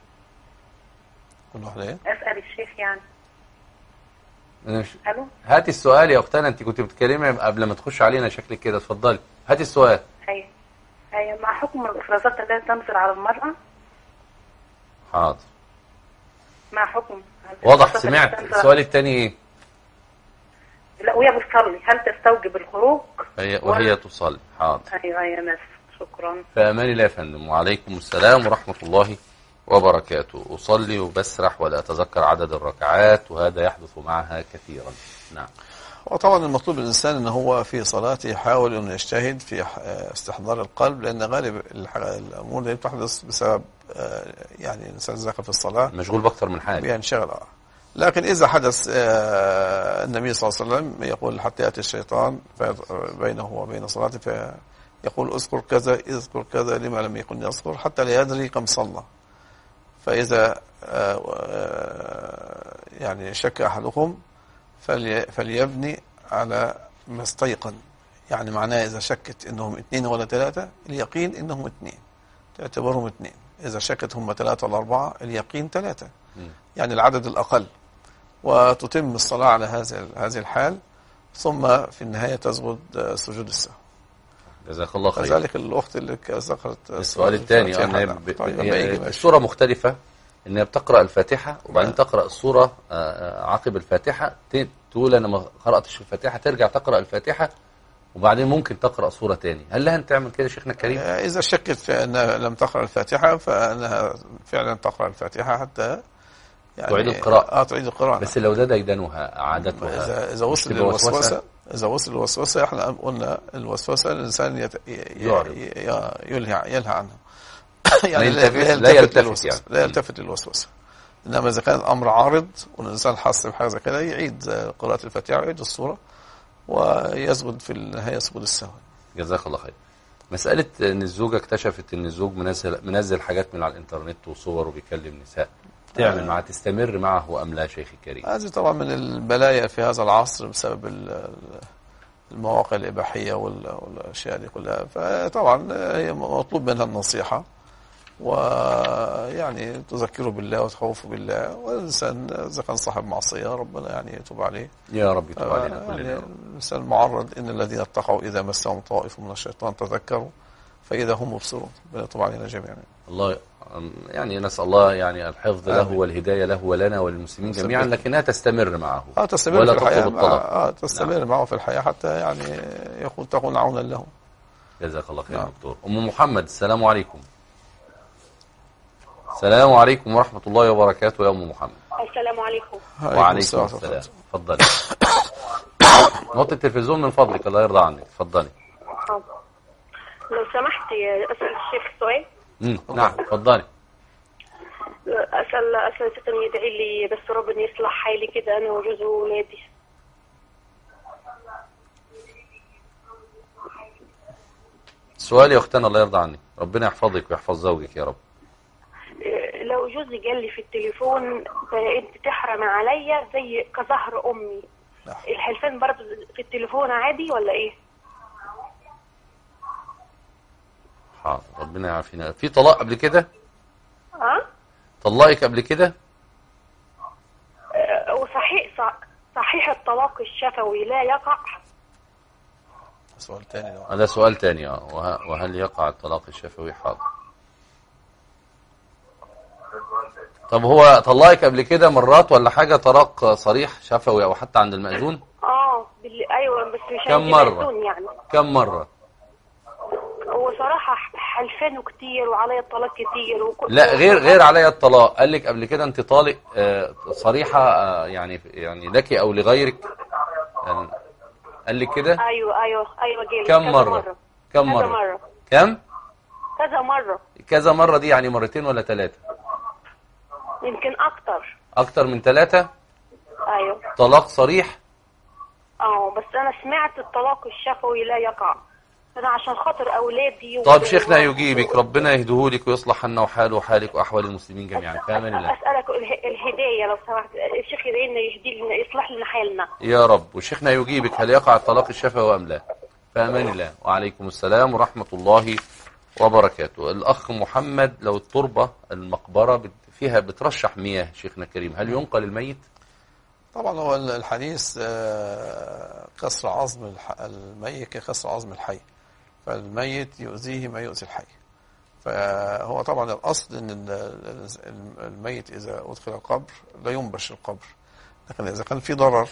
كل واحدة إيه؟ أسأل الشيخ يعني. ألو؟ هاتي السؤال يا أختنا، أنت كنت بتكلمي قبل ما تخش علينا شكلك كده. اتفضلي هاتي السؤال. أيوة مع حكم الإفرازات التي تنزل على المرأة. حاضر. مع حكم واضح. سمعت السؤال الثاني ايه؟ لا وهي بتصلي هل تستوجب الخروج؟ وهي تصلي. حاضر. ايوه يا ناس، شكرا. في امان الله يا فندم. وعليكم السلام ورحمه الله وبركاته. اصلي وبسرح ولا اتذكر عدد الركعات وهذا يحدث معها كثيرا. نعم. وطبعا المطلوب الإنسان أنه هو في صلاته يحاول أنه يجتهد في استحضار القلب، لأن غالب الأمور دي بتحدث بسبب يعني الإنسان ذاك في الصلاة مشغول بأكثر من حاجة بينشغل. لكن إذا حدث النبي صلى الله عليه وسلم يقول حتى يأتي الشيطان بينه وبين صلاته فيقول اذكر كذا اذكر كذا لما لم يكن يذكر حتى لا يدري كم صلى. فإذا يعني شك أحدكم فليبني على ما استيقن. يعني معناه إذا شكت إنهم 2 ولا 3 اليقين إنهم 2 تعتبرهم 2. إذا شكت هم 3 ولا 4 اليقين 3، يعني العدد الأقل، وتتم الصلاة على هذه الحال، ثم في النهاية تسجد سجود السهو. جزاك الله خير. كذلك الأخت اللي ذكرت السؤال الثاني السورة مختلفة، إنها بتقرأ الفاتحة وبعدين تقرأ السورة عقب الفاتحة، تقول أنا ما قرأتش الفاتحة، ترجع تقرأ الفاتحة وبعدين ممكن تقرأ سورة تاني. هل لها أن تعمل كده شيخنا الكريم؟ إذا شكت في أنها لم تقرأ الفاتحة فأنها فعلا تقرأ الفاتحة حتى يعني تعيد القراءة. تعيد القراءة. بس لو ده ديدنها عادتها، إذا وصل للوسوسة، إذا وصل الوسوسة، احنا قلنا الوسوسة الإنسان يلهى عنها يعني لا يلتفت للوسوسة. إنما إذا كان الأمر عارض والإنسان حس بحاجة زي كده يعيد قراءة الفاتحة ويعيد السورة ويسجد في النهاية سجود السهو. جزاك الله خير. مسألة إن الزوجة اكتشفت إن الزوج منزل حاجات من على الإنترنت وصور وبيكلم نساء، تعمل معه تستمر معه أم لا شيخي الكريم؟ هذه طبعا من البلايا في هذا العصر بسبب المواقع الإباحية والأشياء دي كلها. فطبعا هي مطلوب منها النصيحة، ويعني تذكره بالله وتخوفه بالله، والإنسان إذا كان صاحب معصية ربنا يعني يتوب عليه. يا رب يتوب علينا كلنا. يعني الإنسان معرض إن الذين اتقوا إذا مسهم طائف من الشيطان تذكروا فإذا هم مبصرون. ربنا يتوب علينا جميعا. الله يعني نسأل الله يعني الحفظ له والهداية له ولنا وللمسلمين جميعا، لكنها تستمر معه تستمر في الحياة. تستمر معه في الحياة حتى يعني تكون عونا له. جزاك الله خير. دكتور أم محمد، السلام عليكم. السلام عليكم ورحمة الله وبركاته يا أم محمد. السلام عليكم. وعليكم السلام. اتفضلي. نوطي التلفزيون من فضلك الله يرضى عنك. اتفضلي. لو سمحت أسأل الشيخ سؤال. نعم اتفضلي. أسأل ستة يدعي لي بس ربنا يصلح حالي كده أنا وجوزي وولادي. سؤالي يا أختنا الله يرضى عنك، ربنا يحفظك ويحفظ زوجك يا رب. لو جوزي قال لي في التليفون انت تحرم عليا زي كظهر امي، الحلفان برضه في التليفون عادي ولا ايه؟ حاضر ربنا يعافينا. في طلاق قبل كده؟ طلقك قبل كده؟ صحيح الطلاق الشفوي لا يقع؟ سؤال تاني. هذا سؤال تاني. وهل يقع الطلاق الشفوي؟ حاضر. طب هو طلقك قبل كده مرات ولا حاجة طلاق صريح شفوي او حتى عند المأذون؟ ايوه بس مش كم مرة؟ يعني كم مرة؟ هو صراحة حلفانه كتير وعليا الطلاق كتير لا غير عليا الطلاق. قال لك قبل كده انت طالق صريحة يعني لك او لغيرك؟ قال لك كده؟ ايوه جيلي. كم مرة؟ كم مرة؟ كم؟ كذا مرة دي يعني مرتين ولا 3؟ يمكن اكتر من 3. ايوه طلاق صريح. بس انا سمعت الطلاق الشفوي لا يقع، انا عشان خاطر اولادي. طب شيخنا يجيبك، ربنا يهديهولك ويصلح لنا وحاله وحالك واحوال المسلمين جميعا. كامل الله. اسالك الهدايه لو سمحت، الشيخ يدعينا يهدي لنا يصلح لنا حالنا يا رب. وشيخنا يجيبك هل يقع الطلاق الشفوي ام لا؟ فامان الله. وعليكم السلام ورحمة الله وبركاته. الاخ محمد، لو التربة المقبرة فيها بترشح مياه شيخنا الكريم، هل ينقل الميت؟ طبعا هو الحديث كسر عظم الميت ككسر عظم الحي، فالميت يؤذيه ما يؤذي الحي. فهو طبعا الأصل أن الميت إذا أدخل القبر لا ينبش القبر، لكن إذا كان في ضرر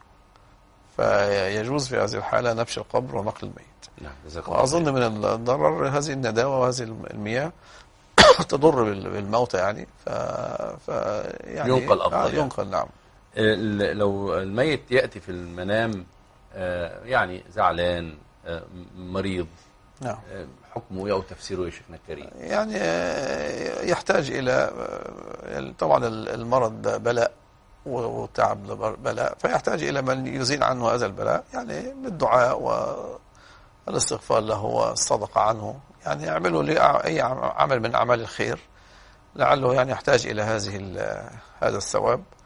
فيجوز في هذه الحالة نبش القبر ونقل الميت. وأظن من الضرر هذه النداوة وهذه المياه تضر بالموتى يعني يعني ينقل أفضل. ينقل نعم. لو الميت يأتي في المنام يعني زعلان مريض، نعم، حكمه أو تفسيره يا شيخنا الكريم؟ يعني يحتاج إلى طبعا المرض بلاء والتعب بلاء، فيحتاج إلى من يزيل عنه هذا البلاء، يعني بالدعاء والاستغفار له والصدقة عنه، يعني يعملوا أي عمل من أعمال الخير لعله يعني يحتاج إلى هذا الثواب.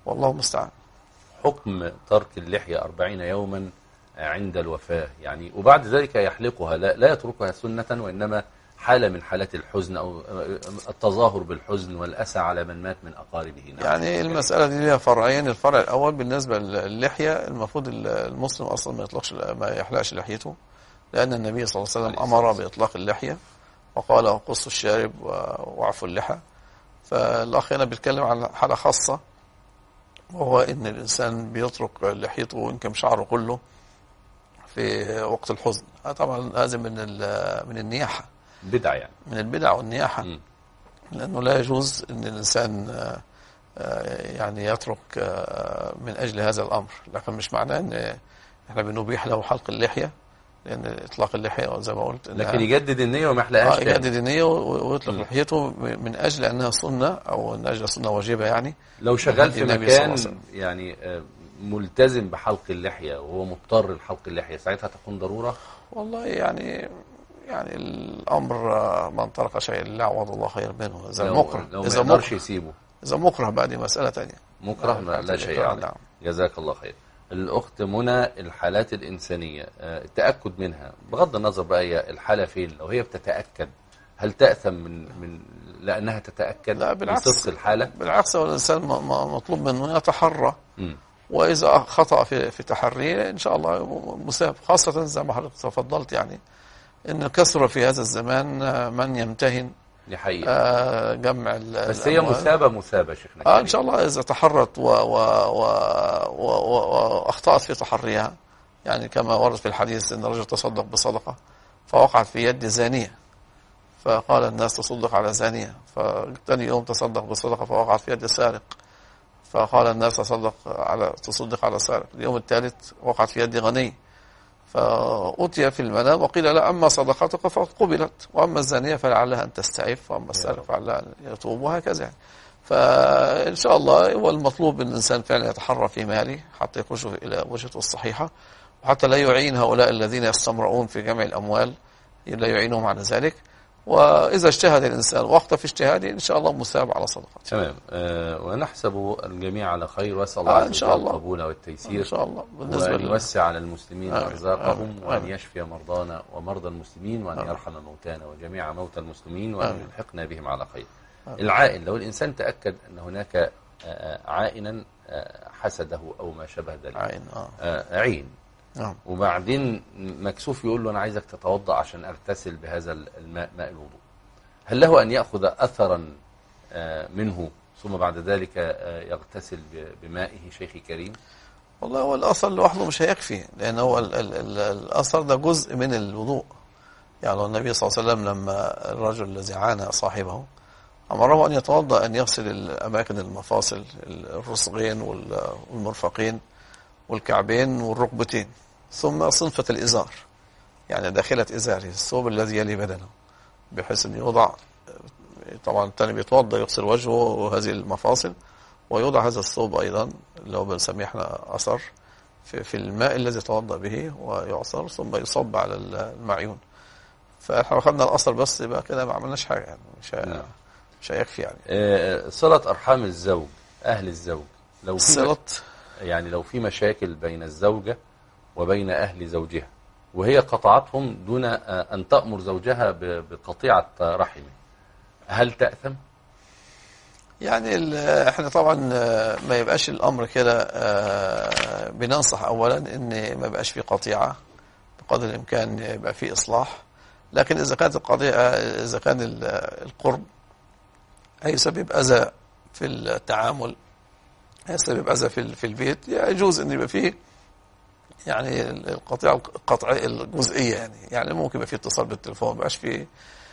والله المستعان. حكم ترك اللحية 40 يوما عند الوفاة يعني، وبعد ذلك يحلقها، لا يتركها سنة، وإنما حالة من حالات الحزن أو التظاهر بالحزن والأسى على من مات من أقاربه. يعني المسألة دي لها فرعين. الفرع الأول بالنسبة للحية، المفروض المسلم أصلا ما يحلقش لحيته، لأن النبي صلى الله عليه وسلم أمر بإطلاق اللحية وقال قصوا الشارب وعفوا اللحى. فالأخ هنا بيتكلم عن حالة خاصة، وهو إن الإنسان بيترك لحيته وإن شعره كله في وقت الحزن. طبعا هذا من النياحة، بدعة يعني، من البدع والنياحة. لأنه لا يجوز أن الإنسان يعني يترك من أجل هذا الأمر. لكن مش معناه أن احنا بنبيح له حلق اللحية، لأن إطلاق اللحية زي ما قلت لكن يجدد النية وما يحلقهاش تاني. يجدد النية ويطلق لحيته من أجل أنها سنة، أو من أجل سنة واجبة يعني. لو شغال في مكان يعني ملتزم بحلق اللحية وهو مضطر لحلق اللحية، ساعتها تكون ضرورة؟ والله يعني الأمر من ترك شيء لا عوض الله خير منه. إذا مكره، لو ما يقدرش يسيبه، إذا مكره بقى دي مسألة تانية. مكره لا شيء عليه. جزاك الله خير. الأخت منى، الحالات الإنسانية التأكد منها بغض النظر بقى هي الحالة فين، لو هي بتتأكد هل تأثم من لأنها تتأكد؟ لا بالعكس، من صدق الحالة. بالعكس، والإنسان مطلوب منه يتحرى، وإذا خطأ في تحريه إن شاء الله مساب، خاصة زي ما حضرتك تفضلت يعني إن كثر في هذا الزمان من يمتهن جمع بس هي مثابة شيخنا. إن شاء الله إذا تحرت وأخطأت في تحريها، يعني كما ورد في الحديث إن الرجل تصدق بصدقة فوقعت في يد زانية، فقال الناس تصدق على زانية. فثاني يوم تصدق بصدقة فوقعت في يد سارق، فقال الناس تصدق على سارق. اليوم الثالث وقعت في يد غني، فأتي في المنام وقيل لا، أما صدقتك فقد قبلت، وأما الزانية فلعلها أن تستعف، وأما السارق فلعلها أن يتوب، وهكذا يعني. فإن شاء الله هو المطلوب أن الإنسان فعلا يتحرى في ماله حتى يخش إلى وجهته الصحيحة، وحتى لا يعين هؤلاء الذين يستمرؤون في جمع الأموال، لا يعينهم على ذلك. وإذا اجتهد الإنسان وقت في اجتهاده إن شاء الله مثاب على صدقته. تمام. ونحسب الجميع على خير، وأسأل الله إن شاء الله القبول والتيسير إن شاء الله، وأن يوسع على المسلمين أرزاقهم، وأن يشفي مرضانا ومرضى المسلمين، وأن يرحم موتانا وجميع موتى المسلمين، وأن يلحقنا بهم على خير. العائن، لو الإنسان تأكد أن هناك عائنا حسده أو ما شابه ذلك، عين وبعدين مكسوف يقول له أنا عايزك تتوضأ عشان أغتسل بهذا الماء، ماء الوضوء، هل له أن يأخذ أثرا منه ثم بعد ذلك يغتسل بمائه شيخي كريم؟ والله هو الأثر لوحده مش هيكفي، لأن هو الأثر ده جزء من الوضوء. يعني النبي صلى الله عليه وسلم لما الرجل الذي عانى صاحبه أمره أن يتوضأ، أن يغسل الأماكن المفاصل، الرسغين والمرفقين والكعبين والركبتين، ثم صنفة الإزار، يعني داخلة إزاره الثوب الذي يلي بدنه، بحيث أن يوضع. طبعا الثاني بيتوضأ يغسل وجهه وهذه المفاصل، ويوضع هذا الثوب أيضا اللي هو بنسميه احنا أثر في الماء الذي توضأ به، ويعصر ثم يصب على المعيون. فاحنا أخذنا الأثر بس، يبقى كده ما عملناش حاجة يعني، مش هيكفي يعني. صلة أرحام الزوج، أهل الزوج، لو صلة يعني لو في مشاكل بين الزوجة وبين أهل زوجها وهي قطعتهم دون أن تأمر زوجها بقطيعة رحمه، هل تأثم؟ يعني احنا طبعا ما يبقاش الأمر كده. بننصح أولا أن ما يبقاش في قطيعة، بقدر الإمكان يبقى في إصلاح. لكن إذا كانت القضية، إذا كان القرب هيسبب أذى في التعامل، هيسبب أذى في البيت، يجوز أن يبقى فيه يعني القطيعة الجزئية، يعني ممكن يبقى فيه اتصال بالتليفون، ما يبقاش فيه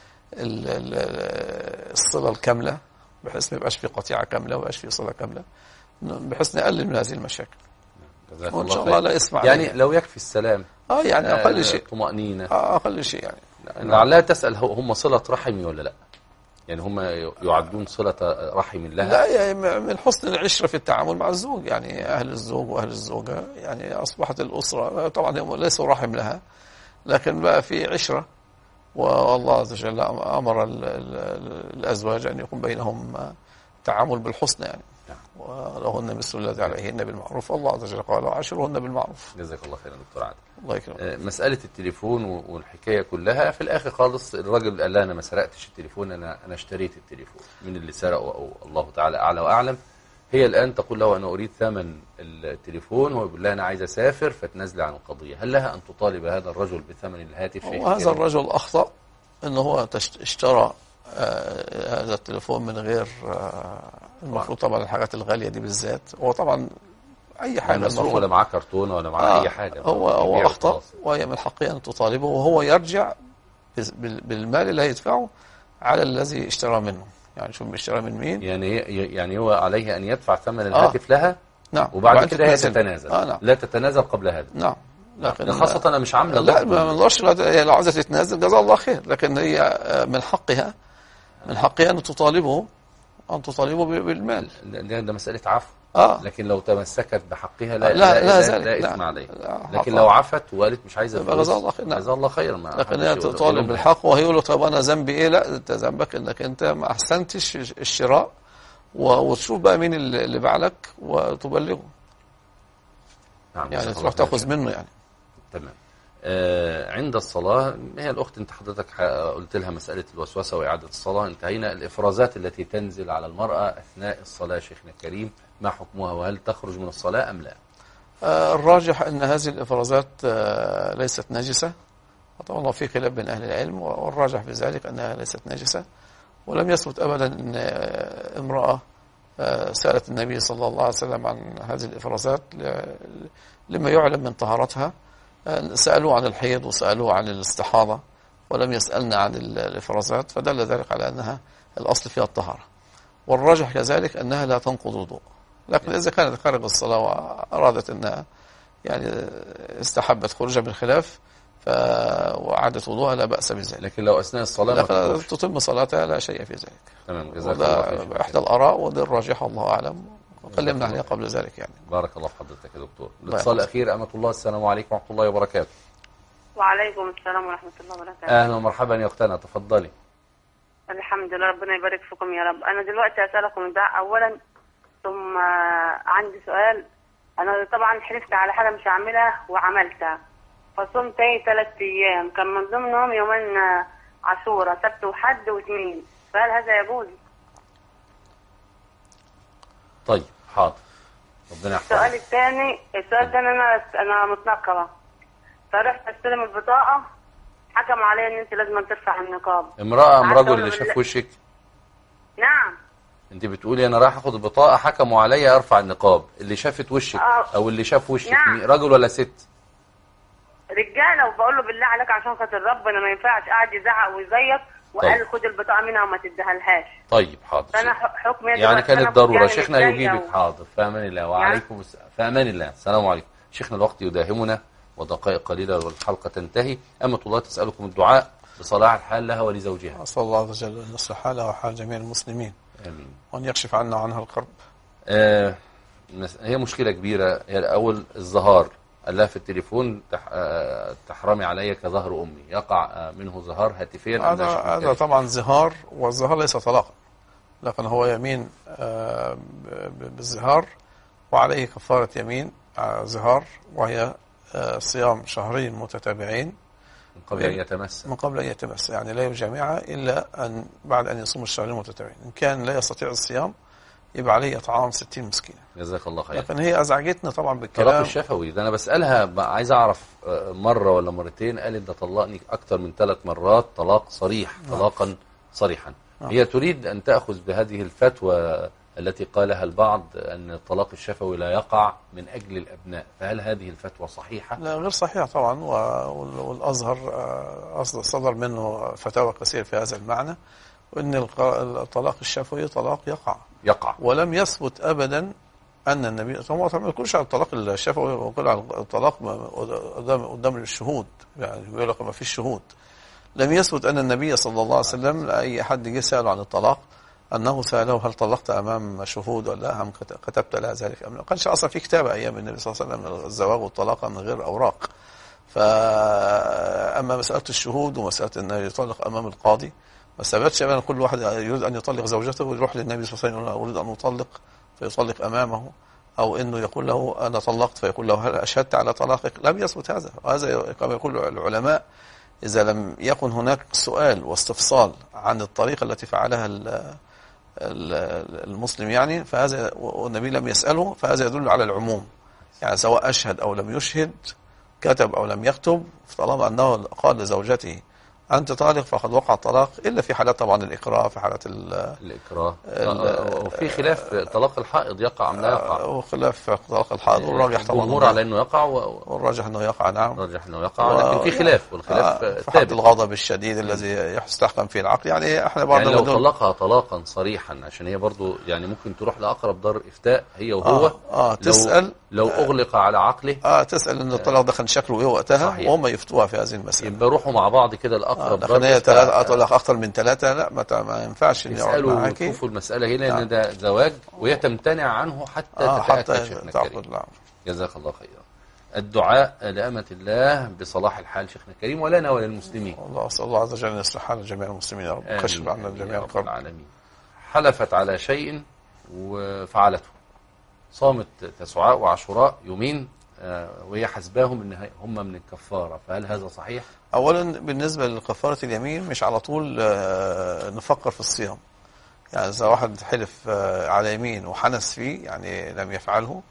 الصلة الكاملة، بحيث ما يبقاش فيه قطيعة كاملة وما يبقاش فيه صلة كاملة، بحيث نقلل من هذه المشاكل. وإن شاء الله لا اسمع يعني عليه. لو يكفي السلام، يعني أقل شيء طمأنينة، أقل شيء يعني. لعلها تسأل هم صلة رحمي ولا لا؟ يعني هم يعدون صلة رحم لها؟ لا، يعني من حسن العشرة في التعامل مع الزوج، يعني أهل الزوج وأهل الزوجة يعني أصبحت الأسرة، طبعا هم ليسوا رحم لها، لكن بقى في عشرة، والله عز وجل أمر الأزواج أن يكون بينهم تعامل بالحسن يعني. ولهن مثل الذي عليهن بالمعروف، الله عز وجل قال وعاشروهن بالمعروف. جزاك الله خيرا دكتور عادل. الله يكرمك. مسألة التليفون والحكاية كلها في الآخر خالص الراجل قال لا أنا ما سرقتش التليفون، أنا اشتريت التليفون. من اللي سرقه أو الله تعالى أعلى وأعلم. هي الآن تقول له أنا أريد ثمن التليفون، هو يقول لها أنا عايز أسافر فتنزل عن القضية. هل لها أن تطالب هذا الرجل بثمن الهاتف؟ وهذا الرجل أخطأ أنه هو اشترى هذا التليفون من غير المفروض طبعا الحاجات الغالية دي بالذات. هو طبعا أي حاجة المفروض ولا معاه كرتونة ولا معاه أي حاجة. هو أخطأ وهي من حقه أن تطالبه، وهو يرجع بالمال اللي هيدفعه على الذي اشترى منه. يعني شوف اشترى من مين؟ يعني هو عليه أن يدفع ثمن الهاتف لها. نعم. وبعد كده هي تتنازل. نعم. لا تتنازل قبل هذا. نعم. لكن خاصة أنا مش عاملة لا ما نقدرش، هي لو عايزة تتنازل جزاها الله خير، لكن هي من حقها أن تطالبه بالمال. ده مسألة عفو. لكن لو تمسكت بحقها لا إثم عليها. لكن لو عفت وقالت مش عايزة فلوس جزاها الله خير. لكن هي تطالب بالحق، وهي يقول له طب أنا ذنبي إيه؟ لا أنت ذنبك إنك أنت ما أحسنتش الشراء، وتشوف بقى مين اللي باع لك وتبلغه. نعم. يعني تروح تأخذ منه يعني. تمام. عند الصلاة هي الأخت أنت حضرتك قلت لها مسألة الوسوسة وإعادة الصلاة، انتهينا. الإفرازات التي تنزل على المرأة أثناء الصلاة شيخنا الكريم ما حكمها، وهل تخرج من الصلاة أم لا؟ الراجح أن هذه الإفرازات ليست نجسة، وطبعا في خلاف بين أهل العلم، والراجح في ذلك أنها ليست نجسة. ولم يثبت أبدا أن امرأة سألت النبي صلى الله عليه وسلم عن هذه الإفرازات لما يعلم من طهارتها. سألوه عن الحيض وسألوه عن الاستحاضة، ولم يسألنا عن الإفرازات، فدل ذلك على أنها الأصل فيها الطهارة. والراجح كذلك أنها لا تنقض وضوء. لكن إذا كانت خارج الصلاة وأرادت أنها يعني استحبت خروجها بالخلاف وعادت وضوءها لا بأس بذلك. لكن لو أثناء الصلاة تتم صلاتها لا شيء في ذلك. تمام. جزاك الله خير. إحدى الآراء ودي الراجحة الله أعلم، وكلمنا عليها قبل ذلك يعني. بارك الله في حضرتك يا دكتور. الاتصال الأخير أمة الله. السلام عليكم ورحمة الله وبركاته. وعليكم السلام ورحمة الله وبركاته. أهلا ومرحبا يا أختنا، تفضلي. الحمد لله، ربنا يبارك فيكم يا رب. أنا دلوقتي أسألكم الدعاء أولا، ثم عندي سؤال. أنا طبعا حلفت على حاجة مش هعملها وعملتها، فصمت 3 أيام، كان من ضمنهم يومين عاشوراء، سبت وحد واثنين، فهل هذا يجوز؟ طيب حاضر، ربنا يحفظك. السؤال الثاني، السؤال ده أنا متنقبة، فرحت استلم البطاقة، حكموا علي إن أنت لازم ترفع النقاب. امرأة أم رجل اللي شاف وشك؟ نعم. انت بتقولي انا رايح اخد البطاقه، حكموا عليا ارفع النقاب. اللي شافت وشك او اللي شاف وشك نعم. رجل ولا ست؟ رجاله، وبقول له بالله عليك عشان خاطر ربنا ما ينفعش، قاعد يزعق ويزيط وقال خد البطاقه منها وما تديهالهاش. طيب حاضر. فانا حكم يعني كانت ضروره. شيخنا يجيبك. حاضر، في امان الله. وعليكم في امان الله. السلام عليكم. شيخنا الوقت يداهمنا ودقائق قليله والحلقه تنتهي. أمة الله تسالكم الدعاء بصلاح الحال لها ولزوجها. اسال الله عز وجل ان يصلح حالها وحال جميع المسلمين. آمين. وأن يكشف عنا عنها الكرب. هي مشكلة كبيرة. هي الأول الظهار، قال لها في التليفون تحرمي علي كظهر أمي، يقع منه ظهار هاتفيا. هذا طبعا ظهار، والظهار ليس طلاقا، لكن هو يمين بالظهار، وعليه كفارة يمين ظهار، وهي صيام شهرين متتابعين من قبل أن يتمس. يعني لا يجامعها إلا بعد أن يصوم الشهرين المتتابعين. إن كان لا يستطيع الصيام يبقى عليه إطعام 60 مسكين. جزاك الله خير. لكن هي أزعجتنا طبعا بالكلام. طلاق الشفوي ده أنا بسألها عايز أعرف مرة ولا مرتين، قالت ده طلقني أكتر من 3 مرات طلاق صريح. طلاقا صريحا. هي تريد أن تأخذ بهذه الفتوى التي قالها البعض أن الطلاق الشفوي لا يقع من أجل الأبناء، فهل هذه الفتوى صحيحة؟ لا، غير صحيحة طبعا، والأزهر صدر منه فتاوى كثير في هذا المعنى، وأن الطلاق الشفوي طلاق يقع. ولم يثبت أبدا أن النبي طبعا ما يقولش على الطلاق الشفوي، ويقول على الطلاق قدام الشهود، يعني يقول لك ما فيش شهود. لم يثبت أن النبي صلى الله عليه وسلم لأي حد جه سأله عن الطلاق أنه سأله هل طلقت أمام شهود ولا لا، هم كتبت لها ذلك أم لا. ما كانش أصلا في كتابة أيام النبي صلى الله عليه وسلم الزواج والطلاق من غير أوراق. فأما مسألة الشهود ومسألة أنه يطلق أمام القاضي ما ثبتش أبدا. كل واحد يريد أن يطلق زوجته ويروح للنبي صلى الله عليه وسلم يقول أريد أن أطلق فيطلق أمامه، أو أنه يقول له أنا طلقت فيقول له هل أشهدت على طلاقك؟ لم يثبت هذا. وهذا كما يقول العلماء إذا لم يكن هناك سؤال واستفصال عن الطريقة التي فعلها المسلم يعني، فهذا والنبي لم يسأله، فهذا يدل على العموم. يعني سواء أشهد أو لم يشهد، كتب أو لم يكتب، طالما أنه قال لزوجته أنت طالق فقد وقع الطلاق، إلا في حالات طبعا الإكراه، في حالات الإكراه. وفي خلاف طلاق الحائض يقع أم لا يقع، وخلاف طلاق الحائض، والراجح طبعا الجمهور على أنه يقع والراجح أنه يقع. نعم، الراجح أنه يقع، لكن في خلاف، والخلاف في حد الغضب الشديد الذي يستحكم فيه العقل. يعني احنا بعض يعني لو طلقها طلاقا صريحا، عشان هي برضو يعني ممكن تروح لأقرب دار إفتاء هي وهو، تسأل لو أغلق على عقله، تسأل أن الطلاق ده كان شكله إيه وقتها، وهم يفتوها في هذه المسألة. يبقى روحوا مع بعض كده الأقرب دار إفتاء. طلاق أكثر من 3 لا ما ينفعش إن يقعد معاكي. يشوفوا المسألة هنا لأن ده زواج، وهي تمتنع عنه حتى تتأكد. جزاك الله خيرا. الدعاء لأمة الله بصلاح الحال شيخنا الكريم، ولنا وللمسلمين. الله أسأل الله عز وجل أن يصلح حال جميع المسلمين يا رب، كشف عنا جميع القرب العالمين. حلفت على شيء وفعلته، صامت تسعاء وعاشوراء يومين وهي حسباهم ان هم من الكفارة، فهل هذا صحيح؟ اولا بالنسبة لكفارة اليمين مش على طول نفكر في الصيام. يعني اذا واحد حلف على يمين وحنس فيه يعني لم يفعله،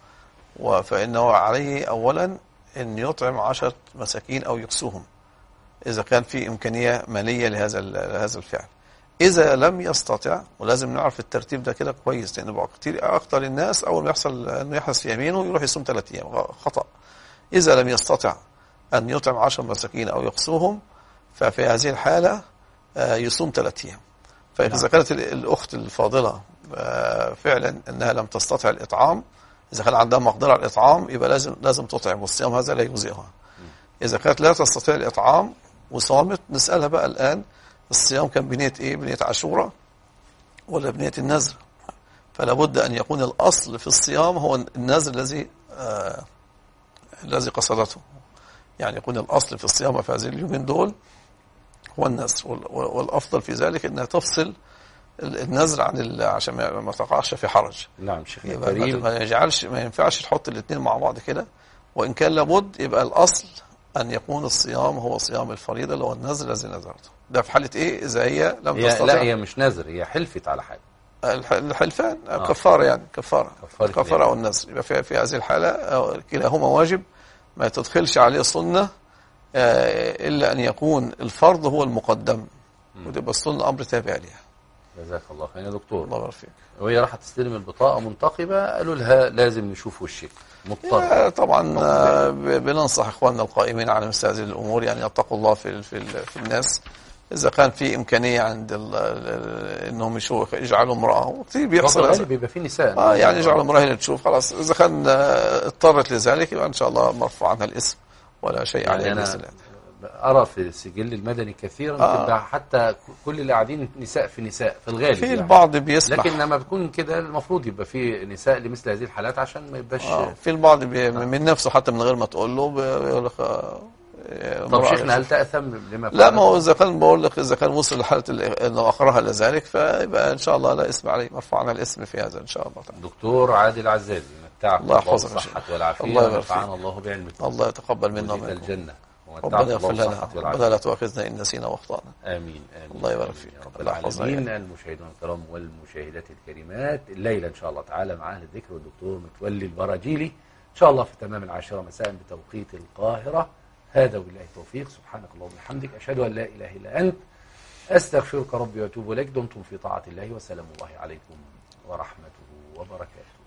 فإنه عليه أولا أن يطعم 10 مساكين أو يكسوهم إذا كان في إمكانية مالية لهذا الفعل. إذا لم يستطع، ولازم نعرف الترتيب ده كده كويس، لأن بقى كتير أكتر الناس أول ما يحصل أنه يحدث في يمينه يروح يصوم 3 أيام، خطأ. إذا لم يستطع أن يطعم 10 مساكين أو يكسوهم، ففي هذه الحالة يصوم 3 أيام. فإذا كانت الأخت الفاضلة فعلا أنها لم تستطع الإطعام، إذا كان عندها مقدرة على الإطعام يبقى لازم تطعم، والصيام هذا لا يجزئها. إذا كانت لا تستطيع الإطعام وصامت، نسألها بقى الآن الصيام كان بنية إيه؟ بنية عاشوراء ولا بنية النذر؟ فلا بد أن يكون الأصل في الصيام هو النذر الذي قصدته. يعني يكون الأصل في الصيام في هذه اليومين دول هو النذر، والأفضل في ذلك أنها تفصل النذر عن عشان ما تقعش في حرج. نعم شيخ الكريم، ما ينفعش تحط الاثنين مع بعض كده، وإن كان لابد يبقى الأصل أن يكون الصيام هو صيام الفريضة اللي هو النذر الذي نذرته. ده في حالة إيه؟ إذا هي لم تستطع. لا هي مش نذر، هي حلفت على حاجة. الحلفان كفارة، يعني كفارة أو النذر. يبقى في هذه الحالة كلاهما واجب، ما تدخلش عليه سنة إلا أن يكون الفرض هو المقدم، وتبقى السنة أمر تابع لها. جزاك الله خير يا دكتور. الله يبارك فيك. وهي راح تستلم البطاقة منتقبة، قالوا لها لازم نشوف وشك مضطر. طبعا بننصح اخواننا القائمين على مثل هذه الامور يعني يتقوا الله في الناس. اذا كان في امكانيه عند انهم يجعلوا امراه، وكثير بيحصل بيبقى في نساء يعني يجعلوا امراه اللي تشوف، خلاص اذا كان اضطرت لذلك يبقى ان شاء الله مرفوع عنها الاسم ولا شيء يعني عليه. أنا أرى في السجل المدني كثيرا تبقى حتى كل اللي قاعدين نساء في نساء في الغالب، في البعض بيسمح، لكن لما بيكون كده المفروض يبقى في نساء لمثل هذه الحالات عشان ما يبقاش في البعض من نفسه حتى من غير ما تقول له بيقول لك طب شيخنا هل تأثم لما لا، ما هو إذا كان بقول لك إذا كان وصل لحالة إنه أقرها لذلك فيبقى إن شاء الله لا اسم عليه، مرفوع عنها الاسم في هذا إن شاء الله تعالى. دكتور عادل عزازي، متعك الله يحفظك بالصحة والعافية، الله يبارك فيك، الله بعلمك، الله يتقبل منا ومنكم الجنة، ربنا يغفر لنا، ربنا لا تؤاخذنا إن نسينا وأخطأنا. آمين. الله يبارك فيك رب العالمين. المشاهدون الكرام والمشاهدات الكريمات، الليلة إن شاء الله تعالى مع أهل الذكر والدكتور متولي البراجيلي إن شاء الله في تمام 10 مساء بتوقيت القاهرة. هذا وبالله التوفيق، سبحانك اللهم وبحمدك، أشهد أن لا إله إلا أنت، أستغفرك ربي وأتوب إليك. دمتم في طاعة الله، وسلام الله عليكم ورحمته وبركاته.